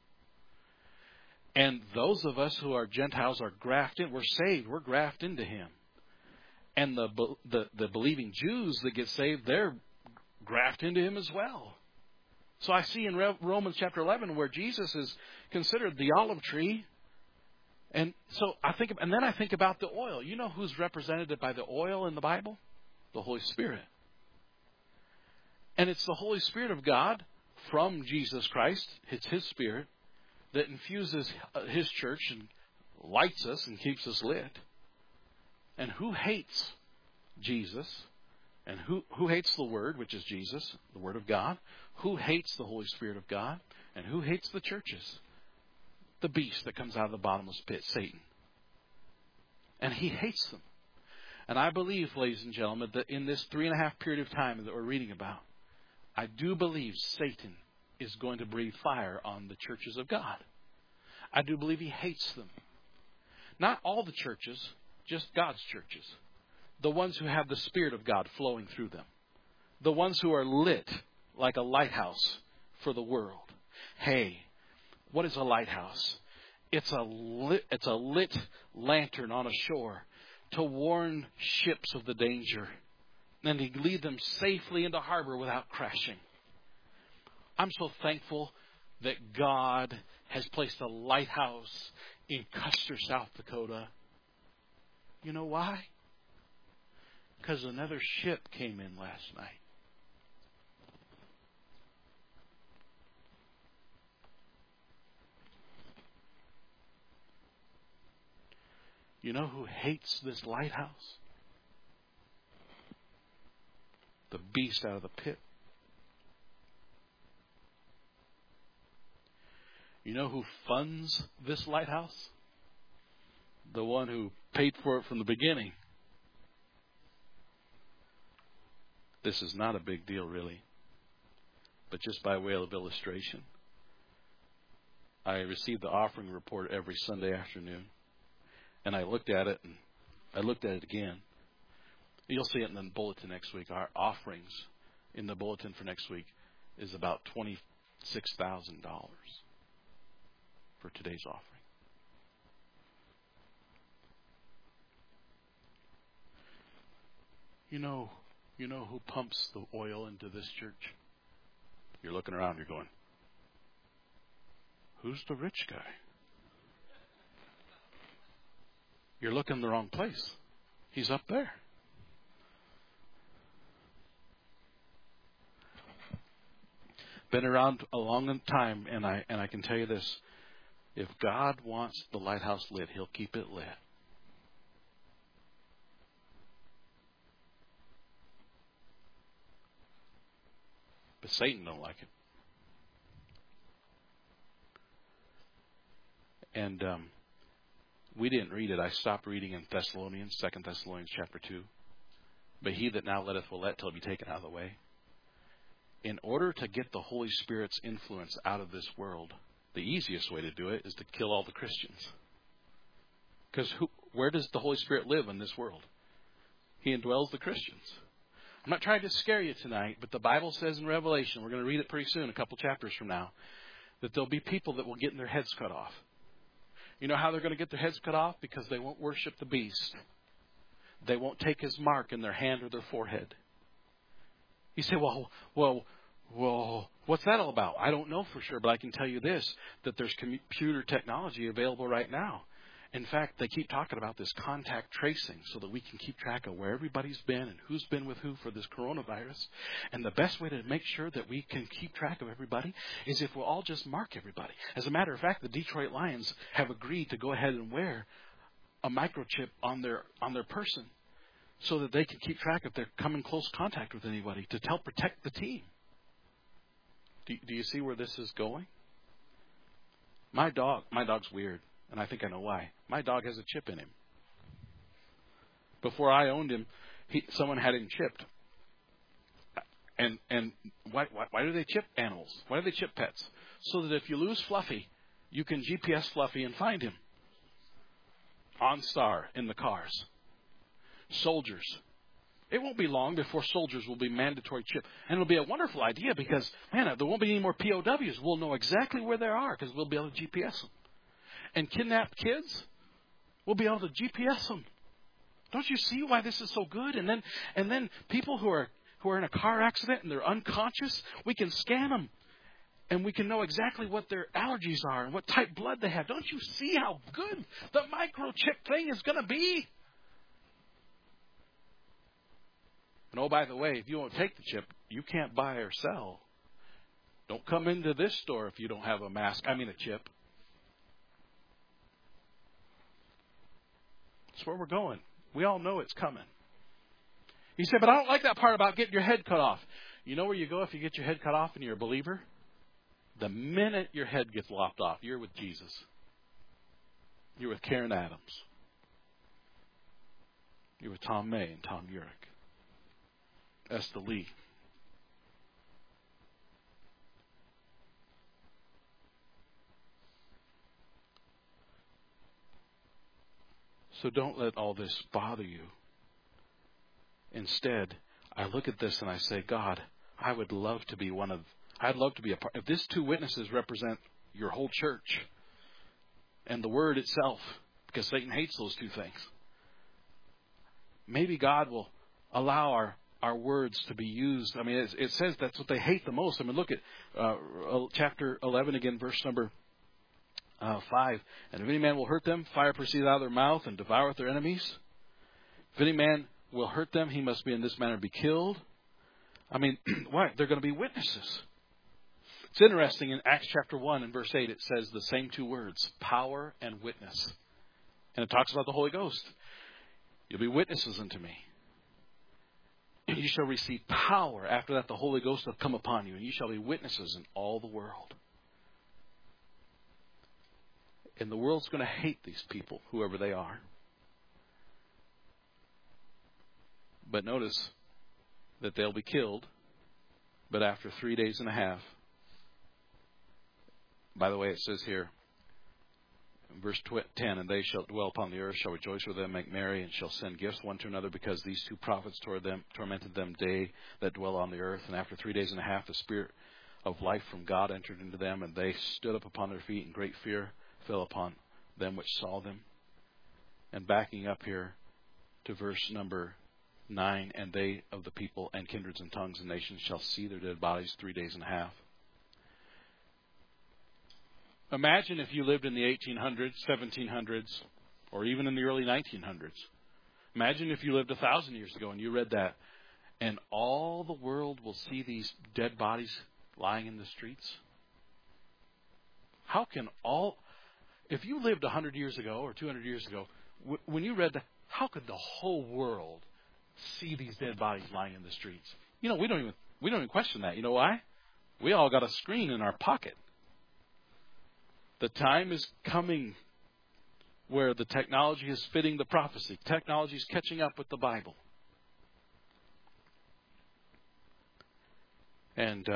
And those of us who are Gentiles are grafted. We're saved. We're grafted into him. And the believing Jews that get saved, they're grafted into him as well. So I see in Romans chapter 11 where Jesus is considered the olive tree. And so I think about the oil. You know who's represented by the oil in the Bible? The Holy Spirit. And it's the Holy Spirit of God from Jesus Christ. It's his Spirit that infuses his church and lights us and keeps us lit. And who hates Jesus? And who hates the Word, which is Jesus, the Word of God? Who hates the Holy Spirit of God? And who hates the churches? The beast that comes out of the bottomless pit, Satan. And he hates them. And I believe, ladies and gentlemen, that in this 3.5 period of time that we're reading about, I do believe Satan is going to breathe fire on the churches of God. I do believe he hates them. Not all the churches, just God's churches. The ones who have the Spirit of God flowing through them. The ones who are lit like a lighthouse for the world. Hey, what is a lighthouse? It's a lit lantern on a shore to warn ships of the danger and to lead them safely into harbor without crashing. I'm so thankful that God has placed a lighthouse in Custer, South Dakota. You know why? Because another ship came in last night. You know who hates this lighthouse? The beast out of the pit. You know who funds this lighthouse? The one who paid for it from the beginning. This is not a big deal, really. But just by way of illustration, I receive the offering report every Sunday afternoon. And I looked at it, and I looked at it again. You'll see it in the bulletin next week. Our offerings in the bulletin for next week is about $26,000 for today's offering. You know who pumps the oil into this church? You're looking around, you're going, who's the rich guy? You're looking in the wrong place. He's up there. Been around a long time, and I can tell you this. If God wants the lighthouse lit, He'll keep it lit. But Satan don't like it. And we didn't read it. I stopped reading in Thessalonians, 2 Thessalonians chapter 2. But he that now letteth will let till it be taken out of the way. In order to get the Holy Spirit's influence out of this world, the easiest way to do it is to kill all the Christians. Because where does the Holy Spirit live in this world? He indwells the Christians. I'm not trying to scare you tonight, but the Bible says in Revelation, we're going to read it pretty soon, a couple chapters from now, that there'll be people that will get their heads cut off. You know how they're going to get their heads cut off? Because they won't worship the beast. They won't take his mark in their hand or their forehead. You say, well, what's that all about? I don't know for sure, but I can tell you this, that there's computer technology available right now. In fact, they keep talking about this contact tracing so that we can keep track of where everybody's been and who's been with who for this coronavirus. And the best way to make sure that we can keep track of everybody is if we'll all just mark everybody. As a matter of fact, the Detroit Lions have agreed to go ahead and wear a microchip on their person so that they can keep track if they're come in close contact with anybody to help protect the team. Do you see where this is going? My dog's weird. And I think I know why. My dog has a chip in him. Before I owned him, someone had him chipped. And why do they chip animals? Why do they chip pets? So that if you lose Fluffy, you can GPS Fluffy and find him. OnStar in the cars. Soldiers. It won't be long before soldiers will be mandatory chip. And it'll be a wonderful idea because, man, there won't be any more POWs. We'll know exactly where they are because we'll be able to GPS them. And kidnapped kids, we'll be able to GPS them. Don't you see why this is so good? And then people who are in a car accident and they're unconscious, we can scan them. And we can know exactly what their allergies are and what type blood they have. Don't you see how good the microchip thing is going to be? And oh, by the way, if you won't take the chip, you can't buy or sell. Don't come into this store if you don't have a chip. That's where we're going. We all know it's coming. You say, but I don't like that part about getting your head cut off. You know where you go if you get your head cut off and you're a believer? The minute your head gets lopped off, you're with Jesus. You're with Karen Adams. You're with Tom May and Tom Urich. Esther Lee. So don't let all this bother you. Instead, I look at this and I say, God, I'd love to be a part. If these two witnesses represent your whole church and the word itself, because Satan hates those two things, maybe God will allow our words to be used. I mean, it says that's what they hate the most. I mean, look at chapter 11 again, verse number 5. And if any man will hurt them, fire proceeds out of their mouth and devoureth their enemies. If any man will hurt them, he must be in this manner be killed. I mean, why? They're going to be witnesses. It's interesting in Acts chapter 1 and verse 8, it says the same two words, power and witness. And it talks about the Holy Ghost. You'll be witnesses unto me. You shall receive power. After that, the Holy Ghost will come upon you, and you shall be witnesses in all the world. And the world's going to hate these people, whoever they are. But notice that they'll be killed. But after 3 days and a half, by the way, it says here, Verse 10, and they shall dwell upon the earth, shall rejoice with them, make merry, and shall send gifts one to another, because these two prophets tormented them day that dwell on the earth. And after 3 days and a half, the Spirit of life from God entered into them, and they stood up upon their feet, and great fear fell upon them which saw them. And backing up here to verse number 9, and they of the people and kindreds and tongues and nations shall see their dead bodies 3 days and a half. Imagine if you lived in the 1800s, 1700s, or even in the early 1900s. Imagine if you lived 1,000 years ago and you read that, and all the world will see these dead bodies lying in the streets. How can if you lived 100 years ago or 200 years ago, when you read that, how could the whole world see these dead bodies lying in the streets? We don't even question that. You know why? We all got a screen in our pocket. The time is coming where the technology is fitting the prophecy. Technology is catching up with the Bible. And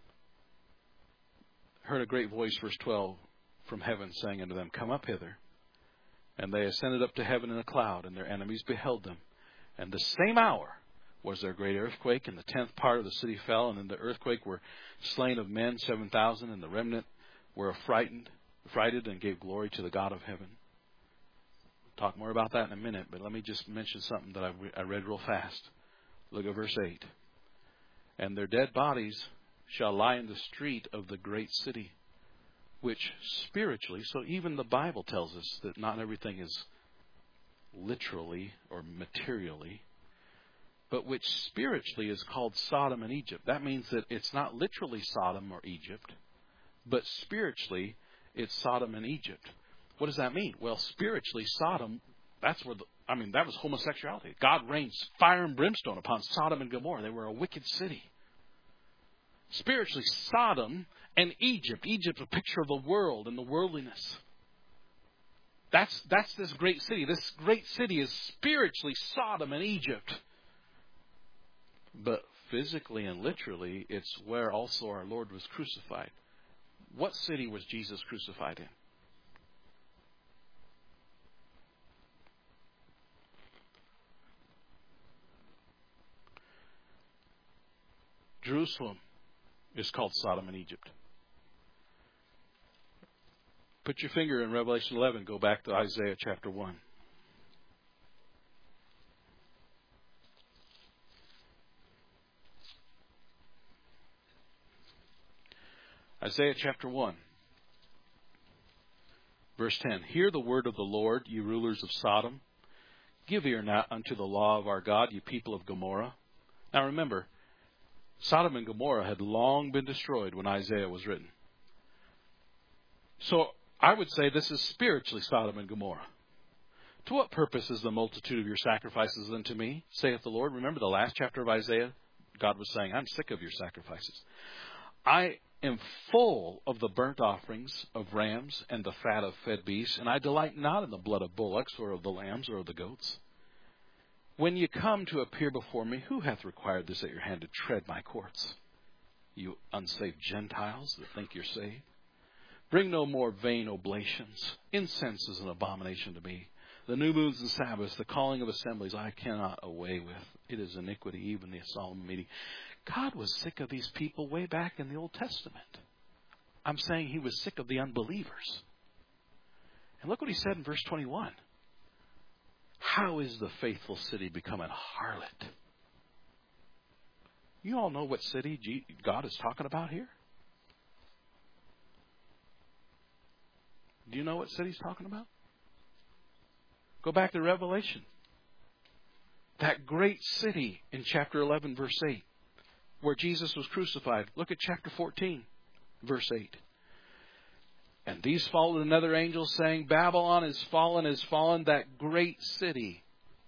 heard a great voice, verse 12, from heaven saying unto them, Come up hither. And they ascended up to heaven in a cloud, and their enemies beheld them. And the same hour was there a great earthquake, and the 10th part of the city fell, and in the earthquake were slain of men 7,000, and the remnant were frightened and gave glory to the God of heaven. We'll talk more about that in a minute, but let me just mention something that I read real fast. Look at verse 8. And their dead bodies shall lie in the street of the great city, which spiritually, so even the Bible tells us that not everything is literally or materially, but which spiritually is called Sodom and Egypt. That means that it's not literally Sodom or Egypt, but spiritually it's Sodom and Egypt. What does that mean? Well, spiritually, Sodom, that was homosexuality. God rained fire and brimstone upon Sodom and Gomorrah. They were a wicked city. Spiritually, Sodom and Egypt. Egypt, a picture of the world and the worldliness. That's this great city. This great city is spiritually Sodom and Egypt. But physically and literally, it's where also our Lord was crucified. What city was Jesus crucified in? Jerusalem is called Sodom and Egypt. Put your finger in Revelation 11. Go back to Isaiah chapter 1. Isaiah chapter 1, verse 10. Hear the word of the Lord, you rulers of Sodom. Give ear now unto the law of our God, you people of Gomorrah. Now remember, Sodom and Gomorrah had long been destroyed when Isaiah was written. So I would say this is spiritually Sodom and Gomorrah. To what purpose is the multitude of your sacrifices unto me, saith the Lord? Remember the last chapter of Isaiah? God was saying, I'm sick of your sacrifices. I am full of the burnt offerings of rams and the fat of fed beasts, and I delight not in the blood of bullocks or of the lambs or of the goats. When you come to appear before me, who hath required this at your hand to tread my courts? You unsaved Gentiles that think you're saved. Bring no more vain oblations. Incense is an abomination to me. The new moons and Sabbaths, the calling of assemblies, I cannot away with. It is iniquity, even the solemn meeting. God was sick of these people way back in the Old Testament. I'm saying he was sick of the unbelievers. And look what he said in verse 21. How is the faithful city become a harlot? You all know what city God is talking about here? Do you know what city he's talking about? Go back to Revelation. That great city in chapter 11, verse 8, where Jesus was crucified. Look at chapter 14, verse 8. And these followed another angel, saying, Babylon is fallen, that great city.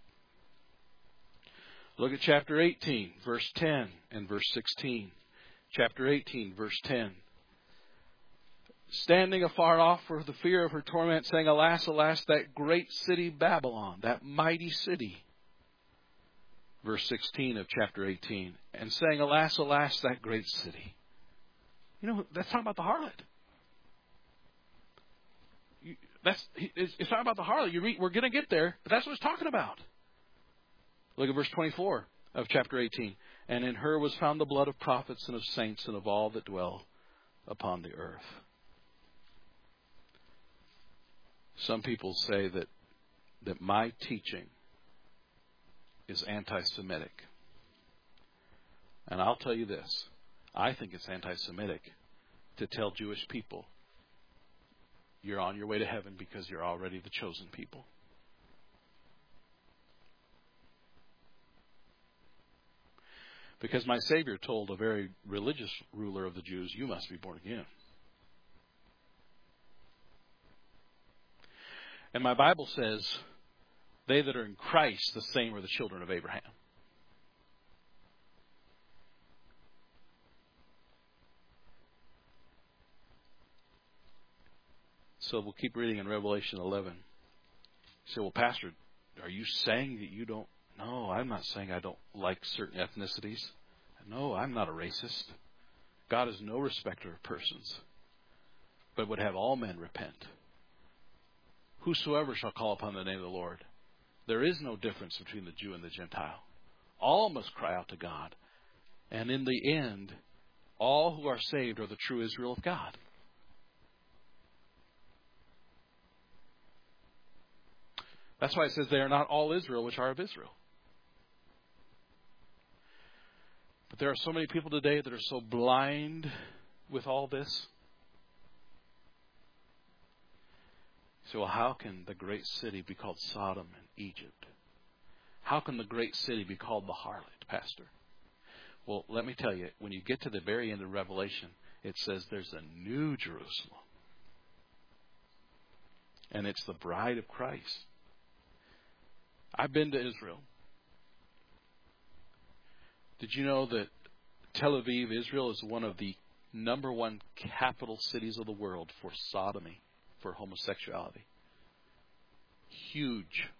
Look at chapter 18, verse 10 and verse 16. Chapter 18, verse 10. Standing afar off for the fear of her torment, saying, Alas, alas, that great city Babylon, that mighty city. Verse 16 of chapter 18. And saying, Alas, alas, that great city. You know, that's talking about the harlot. It's not about the harlot. We're going to get there, but that's what it's talking about. Look at verse 24 of chapter 18. And in her was found the blood of prophets and of saints and of all that dwell upon the earth. Some people say that my teaching is anti-Semitic. And I'll tell you this. I think it's anti-Semitic to tell Jewish people you're on your way to heaven because you're already the chosen people. Because my Savior told a very religious ruler of the Jews, you must be born again. And my Bible says, they that are in Christ, the same are the children of Abraham. So we'll keep reading in Revelation 11. You say, well, Pastor, are you saying that you don't? No, I'm not saying I don't like certain ethnicities. No, I'm not a racist. God is no respecter of persons, but would have all men repent. Whosoever shall call upon the name of the Lord. There is no difference between the Jew and the Gentile. All must cry out to God. And in the end, all who are saved are the true Israel of God. That's why it says they are not all Israel which are of Israel. But there are so many people today that are so blind with all this. So, well, how can the great city be called Sodom and Egypt? How can the great city be called the harlot, Pastor? Well, let me tell you, when you get to the very end of Revelation, it says there's a new Jerusalem. And it's the bride of Christ. I've been to Israel. Did you know that Tel Aviv, Israel, is one of the number one capital cities of the world for sodomy, for homosexuality? Huge.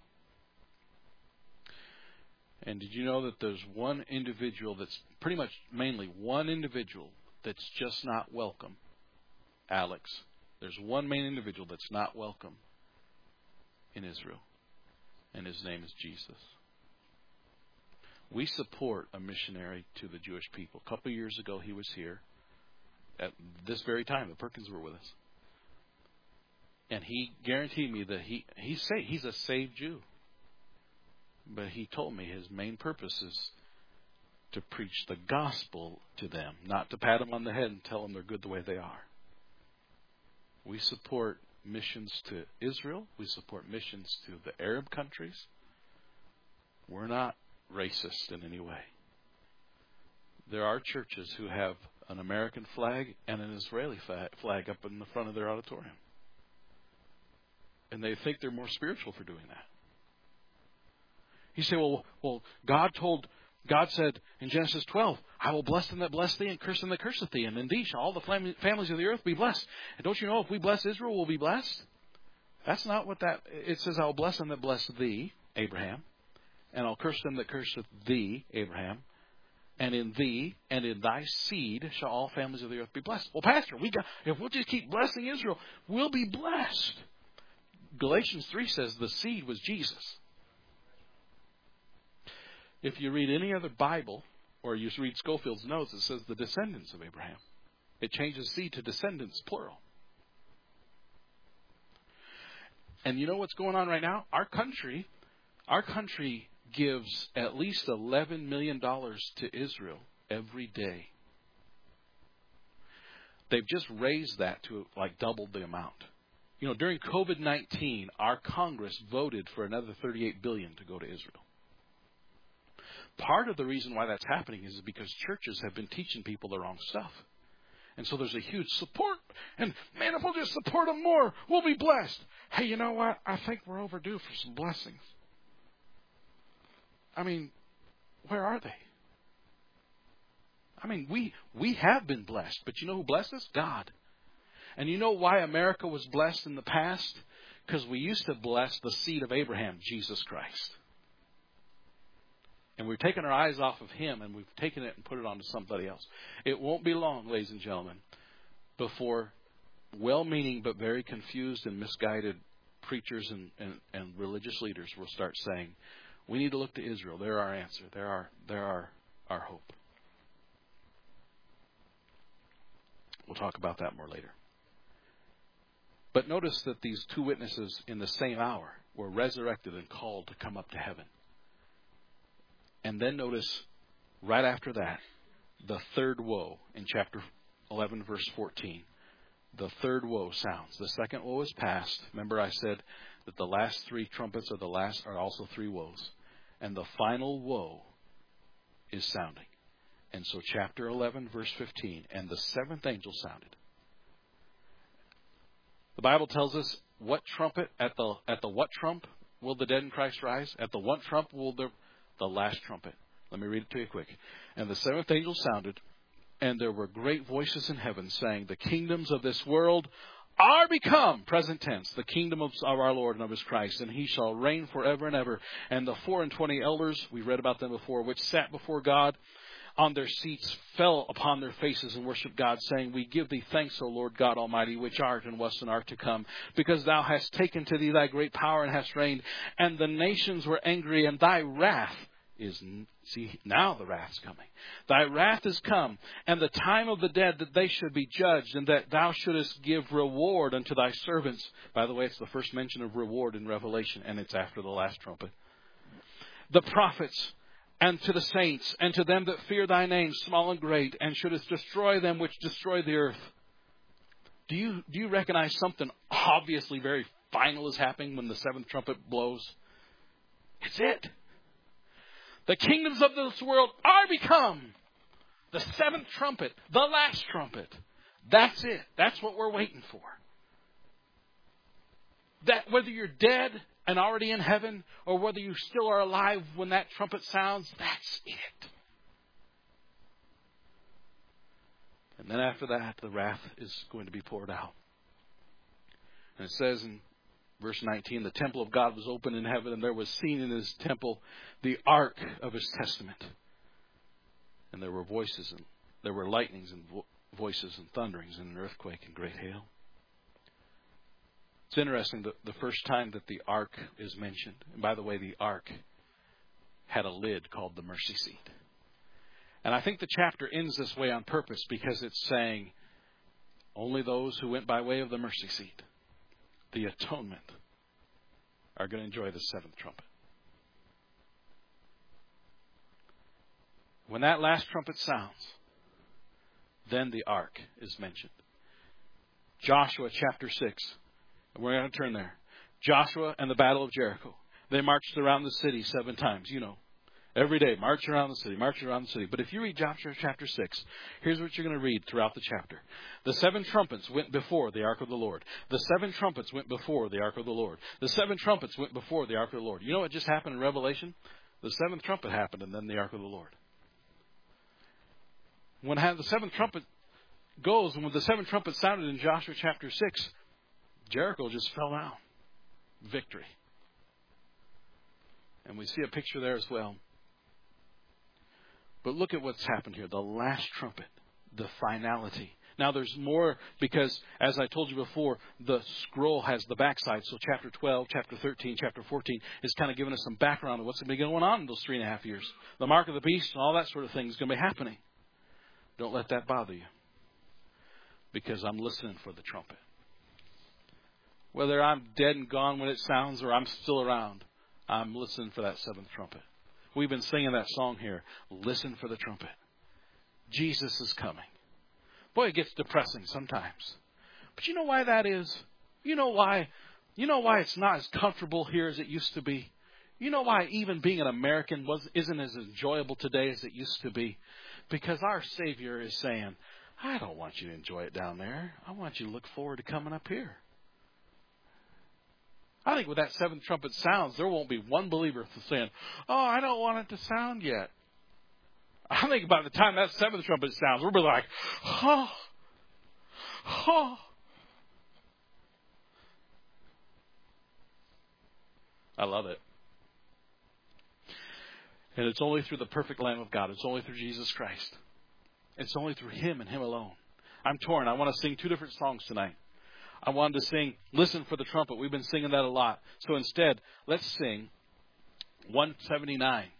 And did you know that there's one individual that's pretty much mainly one individual that's just not welcome? Alex. There's one main individual that's not welcome in Israel. And his name is Jesus. We support a missionary to the Jewish people. A couple of years ago, he was here at this very time. The Perkins were with us. And he guaranteed me that he's a saved Jew. But he told me his main purpose is to preach the gospel to them, not to pat them on the head and tell them they're good the way they are. We support missions to Israel. We support missions to the Arab countries. We're not racist in any way. There are churches who have an American flag and an Israeli flag up in the front of their auditorium. And they think they're more spiritual for doing that. You say, well, God said in Genesis 12, I will bless them that bless thee and curse them that curseth thee. And in thee shall all the families of the earth be blessed. And don't you know if we bless Israel, we'll be blessed? That's not what it says. I will bless them that bless thee, Abraham. And I'll curse them that curseth thee, Abraham. And in thee and in thy seed shall all families of the earth be blessed. Well, Pastor, if we'll just keep blessing Israel, we'll be blessed. Galatians 3 says the seed was Jesus. If you read any other Bible, or you read Scofield's notes, it says the descendants of Abraham. It changes seed to descendants, plural. And you know what's going on right now? Our country gives at least $11 million to Israel every day. They've just raised that to like double the amount. You know, during COVID-19, our Congress voted for another $38 billion to go to Israel. Part of the reason why that's happening is because churches have been teaching people the wrong stuff. And so there's a huge support. And man, if we'll just support them more, we'll be blessed. Hey, you know what? I think we're overdue for some blessings. I mean, where are they? I mean, we have been blessed. But you know who blessed us? God. And you know why America was blessed in the past? Because we used to bless the seed of Abraham, Jesus Christ. And we've taken our eyes off of him and we've taken it and put it onto somebody else. It won't be long, ladies and gentlemen, before well-meaning but very confused and misguided preachers and religious leaders will start saying, we need to look to Israel. They're our answer. They're our hope. We'll talk about that more later. But notice that these two witnesses in the same hour were resurrected and called to come up to heaven. And then notice right after that, the third woe in chapter 11, verse 14. The third woe sounds. The second woe is past. Remember I said that the last three trumpets are also three woes. And the final woe is sounding. And so chapter 11, verse 15, and the seventh angel sounded. The Bible tells us what trumpet, at the what trump will the dead in Christ rise? At the what trump will the last trumpet. Let me read it to you quick. And the seventh angel sounded, and there were great voices in heaven saying, the kingdoms of this world are become, present tense, the kingdom of our Lord and of his Christ, and he shall reign forever and ever. And the 24 elders, we read about them before, which sat before God on their seats, fell upon their faces and worshiped God, saying, we give thee thanks, O Lord God Almighty, which art and wast and art to come, because thou hast taken to thee thy great power and hast reigned, and the nations were angry, and thy wrath is, see, now the wrath's coming. Thy wrath is come, and the time of the dead that they should be judged, and that thou shouldest give reward unto thy servants. By the way, it's the first mention of reward in Revelation, and it's after the last trumpet. The prophets, and to the saints, and to them that fear thy name, small and great, and shouldest destroy them which destroy the earth. Do you recognize something obviously very final is happening when the seventh trumpet blows? It's it. The kingdoms of this world are become. The seventh trumpet, the last trumpet. That's it. That's what we're waiting for. That whether you're dead and already in heaven, or whether you still are alive when that trumpet sounds, that's it. And then after that, the wrath is going to be poured out. And it says in verse 19, the temple of God was open in heaven, and there was seen in his temple the ark of his testament. And there were voices, and there were lightnings and voices and thunderings and an earthquake and great hail. It's interesting, the first time that the ark is mentioned, and by the way, the ark had a lid called the mercy seat. And I think the chapter ends this way on purpose because it's saying only those who went by way of the mercy seat, the atonement, are going to enjoy the seventh trumpet. When that last trumpet sounds, then the ark is mentioned. Joshua chapter 6. We're going to turn there. Joshua and the battle of Jericho. They marched around the city 7 times. You know, every day, march around the city, march around the city. But if you read Joshua chapter 6, here's what you're going to read throughout the chapter. The 7 trumpets went before the ark of the Lord. The 7 trumpets went before the ark of the Lord. The 7 trumpets went before the ark of the Lord. You know what just happened in Revelation? The 7th trumpet happened, and then the ark of the Lord. When the 7th trumpet goes, and when the 7th trumpet sounded in Joshua chapter 6, Jericho just fell down. Victory. And we see a picture there as well. But look at what's happened here. The last trumpet. The finality. Now there's more because, as I told you before, the scroll has the backside. So chapter 12, chapter 13, chapter 14 is kind of giving us some background of what's going to be going on in those 3.5 years. The mark of the beast and all that sort of thing is going to be happening. Don't let that bother you. Because I'm listening for the trumpet. Whether I'm dead and gone when it sounds or I'm still around, I'm listening for that 7th trumpet. We've been singing that song here. Listen for the trumpet. Jesus is coming. Boy, it gets depressing sometimes. But you know why that is? You know why it's not as comfortable here as it used to be? You know why even being an American isn't as enjoyable today as it used to be? Because our Savior is saying, I don't want you to enjoy it down there. I want you to look forward to coming up here. I think when that 7th trumpet sounds, there won't be one believer saying, oh, I don't want it to sound yet. I think by the time that 7th trumpet sounds, we'll be like, oh, oh. I love it. And it's only through the perfect Lamb of God. It's only through Jesus Christ. It's only through Him and Him alone. I'm torn. I want to sing 2 different songs tonight. I wanted to sing Listen for the Trumpet. We've been singing that a lot. So instead, let's sing 179.